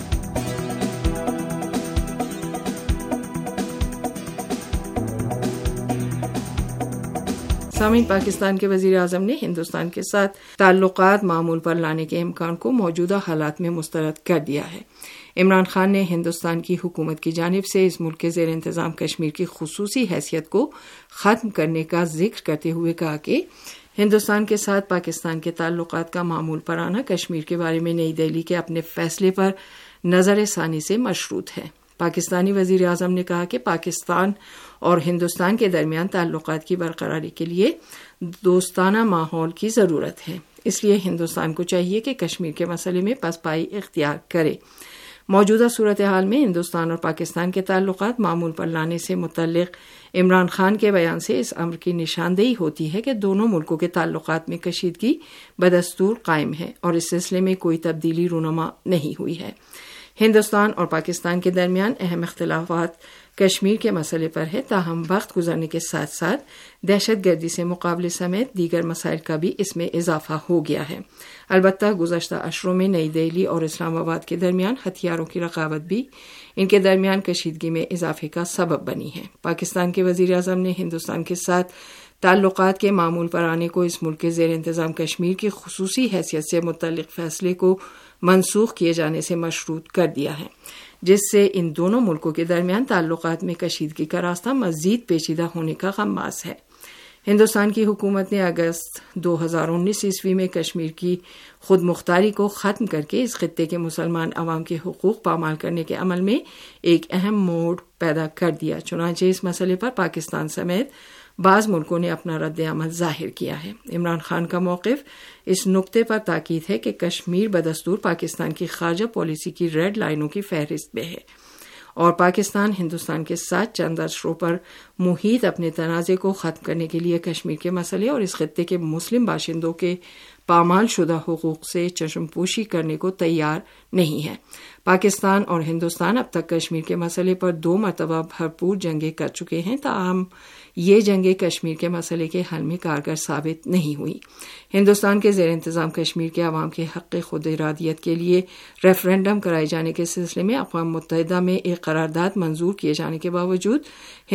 سامعین، پاکستان کے وزیر اعظم نے ہندوستان کے ساتھ تعلقات معمول پر لانے کے امکان کو موجودہ حالات میں مسترد کر دیا ہے۔ عمران خان نے ہندوستان کی حکومت کی جانب سے اس ملک کے زیر انتظام کشمیر کی خصوصی حیثیت کو ختم کرنے کا ذکر کرتے ہوئے کہا کہ ہندوستان کے ساتھ پاکستان کے تعلقات کا معمول پر آنا کشمیر کے بارے میں نئی دہلی کے اپنے فیصلے پر نظر ثانی سے مشروط ہے۔ پاکستانی وزیر اعظم نے کہا کہ پاکستان اور ہندوستان کے درمیان تعلقات کی برقراری کے لیے دوستانہ ماحول کی ضرورت ہے، اس لیے ہندوستان کو چاہیے کہ کشمیر کے مسئلے میں پسپائی اختیار کرے۔ موجودہ صورتحال میں ہندوستان اور پاکستان کے تعلقات معمول پر لانے سے متعلق عمران خان کے بیان سے اس امر کی نشاندہی ہوتی ہے کہ دونوں ملکوں کے تعلقات میں کشیدگی بدستور قائم ہے اور اس سلسلے میں کوئی تبدیلی رونما نہیں ہوئی ہے۔ ہندوستان اور پاکستان کے درمیان اہم اختلافات کشمیر کے مسئلے پر ہے، تاہم وقت گزرنے کے ساتھ ساتھ دہشت گردی سے مقابلے سمیت دیگر مسائل کا بھی اس میں اضافہ ہو گیا ہے۔ البتہ گزشتہ اشروں میں نئی دہلی اور اسلام آباد کے درمیان ہتھیاروں کی رقابت بھی ان کے درمیان کشیدگی میں اضافے کا سبب بنی ہے۔ پاکستان کے وزیر اعظم نے ہندوستان کے ساتھ تعلقات کے معمول پر آنے کو اس ملک کے زیر انتظام کشمیر کی خصوصی حیثیت سے متعلق فیصلے کو منسوخ کیے جانے سے مشروط کر دیا ہے، جس سے ان دونوں ملکوں کے درمیان تعلقات میں کشیدگی کا راستہ مزید پیچیدہ ہونے کا غماز ہے۔ ہندوستان کی حکومت نے اگست 2019 عیسوی میں کشمیر کی خود مختاری کو ختم کر کے اس خطے کے مسلمان عوام کے حقوق پامال کرنے کے عمل میں ایک اہم موڑ پیدا کر دیا۔ چنانچہ اس مسئلے پر پاکستان سمیت بعض ملکوں نے اپنا رد عمل ظاہر کیا ہے۔ عمران خان کا موقف اس نقطے پر تاکید ہے کہ کشمیر بدستور پاکستان کی خارجہ پالیسی کی ریڈ لائنوں کی فہرست میں ہے اور پاکستان ہندوستان کے ساتھ چند اشروں پر محیط اپنے تنازع کو ختم کرنے کے لیے کشمیر کے مسئلے اور اس خطے کے مسلم باشندوں کے پامال شدہ حقوق سے چشم پوشی کرنے کو تیار نہیں ہے۔ پاکستان اور ہندوستان اب تک کشمیر کے مسئلے پر 2 مرتبہ بھرپور جنگیں کر چکے ہیں، تاہم یہ جنگیں کشمیر کے مسئلے کے حل میں کارگر ثابت نہیں ہوئی۔ ہندوستان کے زیر انتظام کشمیر کے عوام کے حق خود ارادیت کے لیے ریفرینڈم کرائے جانے کے سلسلے میں اقوام متحدہ میں ایک قرارداد منظور کیے جانے کے باوجود ہندوستان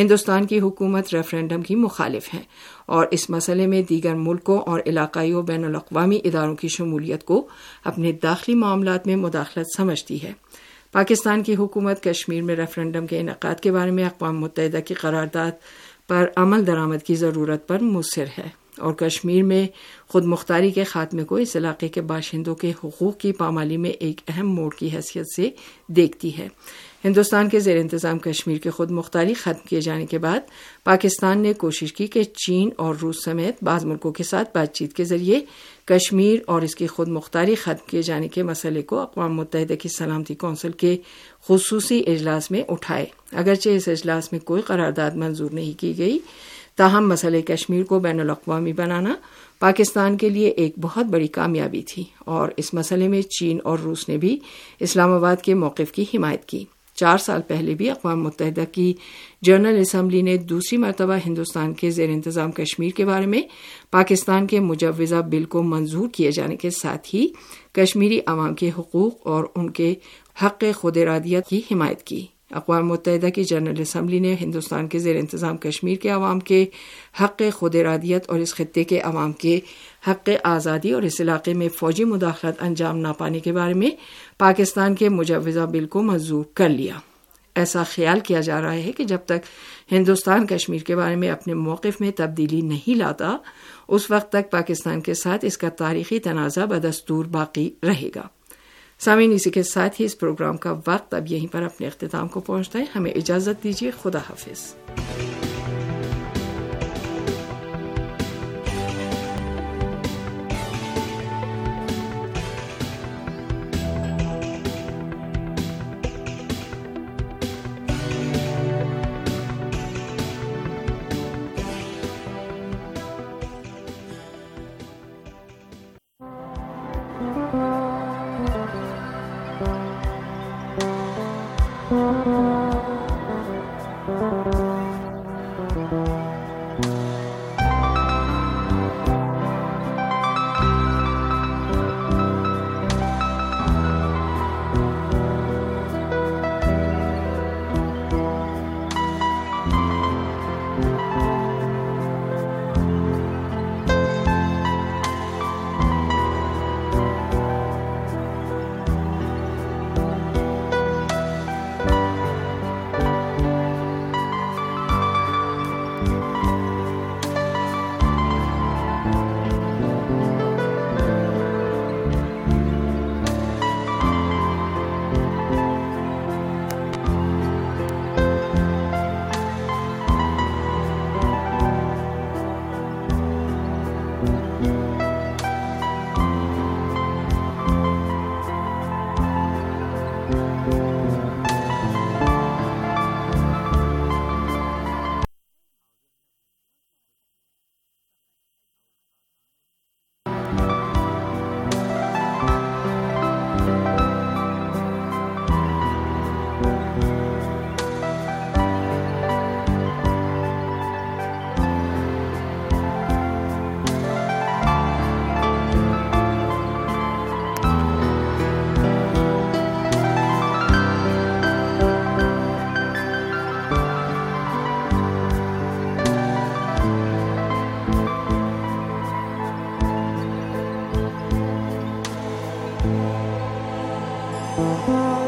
کی حکومت ریفرینڈم کی مخالف ہے اور اس مسئلے میں دیگر ملکوں اور علاقائی و بین الاقوامی اداروں کی شمولیت کو اپنے داخلی معاملات میں مداخلت سمجھتی ہے۔ پاکستان کی حکومت کشمیر میں ریفرینڈم کے انعقاد کے بارے میں اقوام متحدہ کی قرارداد پر عمل درآمد کی ضرورت پر مصر ہے اور کشمیر میں خود مختاری کے خاتمے کو اس علاقے کے باشندوں کے حقوق کی پامالی میں ایک اہم موڑ کی حیثیت سے دیکھتی ہے۔ ہندوستان کے زیر انتظام کشمیر کے خود مختاری ختم کیے جانے کے بعد پاکستان نے کوشش کی کہ چین اور روس سمیت بعض ملکوں کے ساتھ بات چیت کے ذریعے کشمیر اور اس کی خود مختاری ختم کیے جانے کے مسئلے کو اقوام متحدہ کی سلامتی کونسل کے خصوصی اجلاس میں اٹھائے۔ اگرچہ اس اجلاس میں کوئی قرارداد منظور نہیں کی گئی، تاہم مسئلہ کشمیر کو بین الاقوامی بنانا پاکستان کے لیے ایک بہت بڑی کامیابی تھی اور اس مسئلے میں چین اور روس نے بھی اسلام آباد کے موقف کی حمایت کی۔ 4 سال پہلے بھی اقوام متحدہ کی جنرل اسمبلی نے دوسری مرتبہ ہندوستان کے زیر انتظام کشمیر کے بارے میں پاکستان کے مجوزہ بل کو منظور کیے جانے کے ساتھ ہی کشمیری عوام کے حقوق اور ان کے حق خود ارادیت کی حمایت کی۔ اقوام متحدہ کی جنرل اسمبلی نے ہندوستان کے زیر انتظام کشمیر کے عوام کے حق خود ارادیت اور اس خطے کے عوام کے حق آزادی اور اس علاقے میں فوجی مداخلت انجام نہ پانے کے بارے میں پاکستان کے مجوزہ بل کو منظور کر لیا۔ ایسا خیال کیا جا رہا ہے کہ جب تک ہندوستان کشمیر کے بارے میں اپنے موقف میں تبدیلی نہیں لاتا اس وقت تک پاکستان کے ساتھ اس کا تاریخی تنازع بدستور باقی رہے گا۔ سامعین، اسی کے ساتھ ہی اس پروگرام کا وقت اب یہیں پر اپنے اختتام کو پہنچتا ہے۔ ہمیں اجازت دیجیے، خدا حافظ۔ Thank you.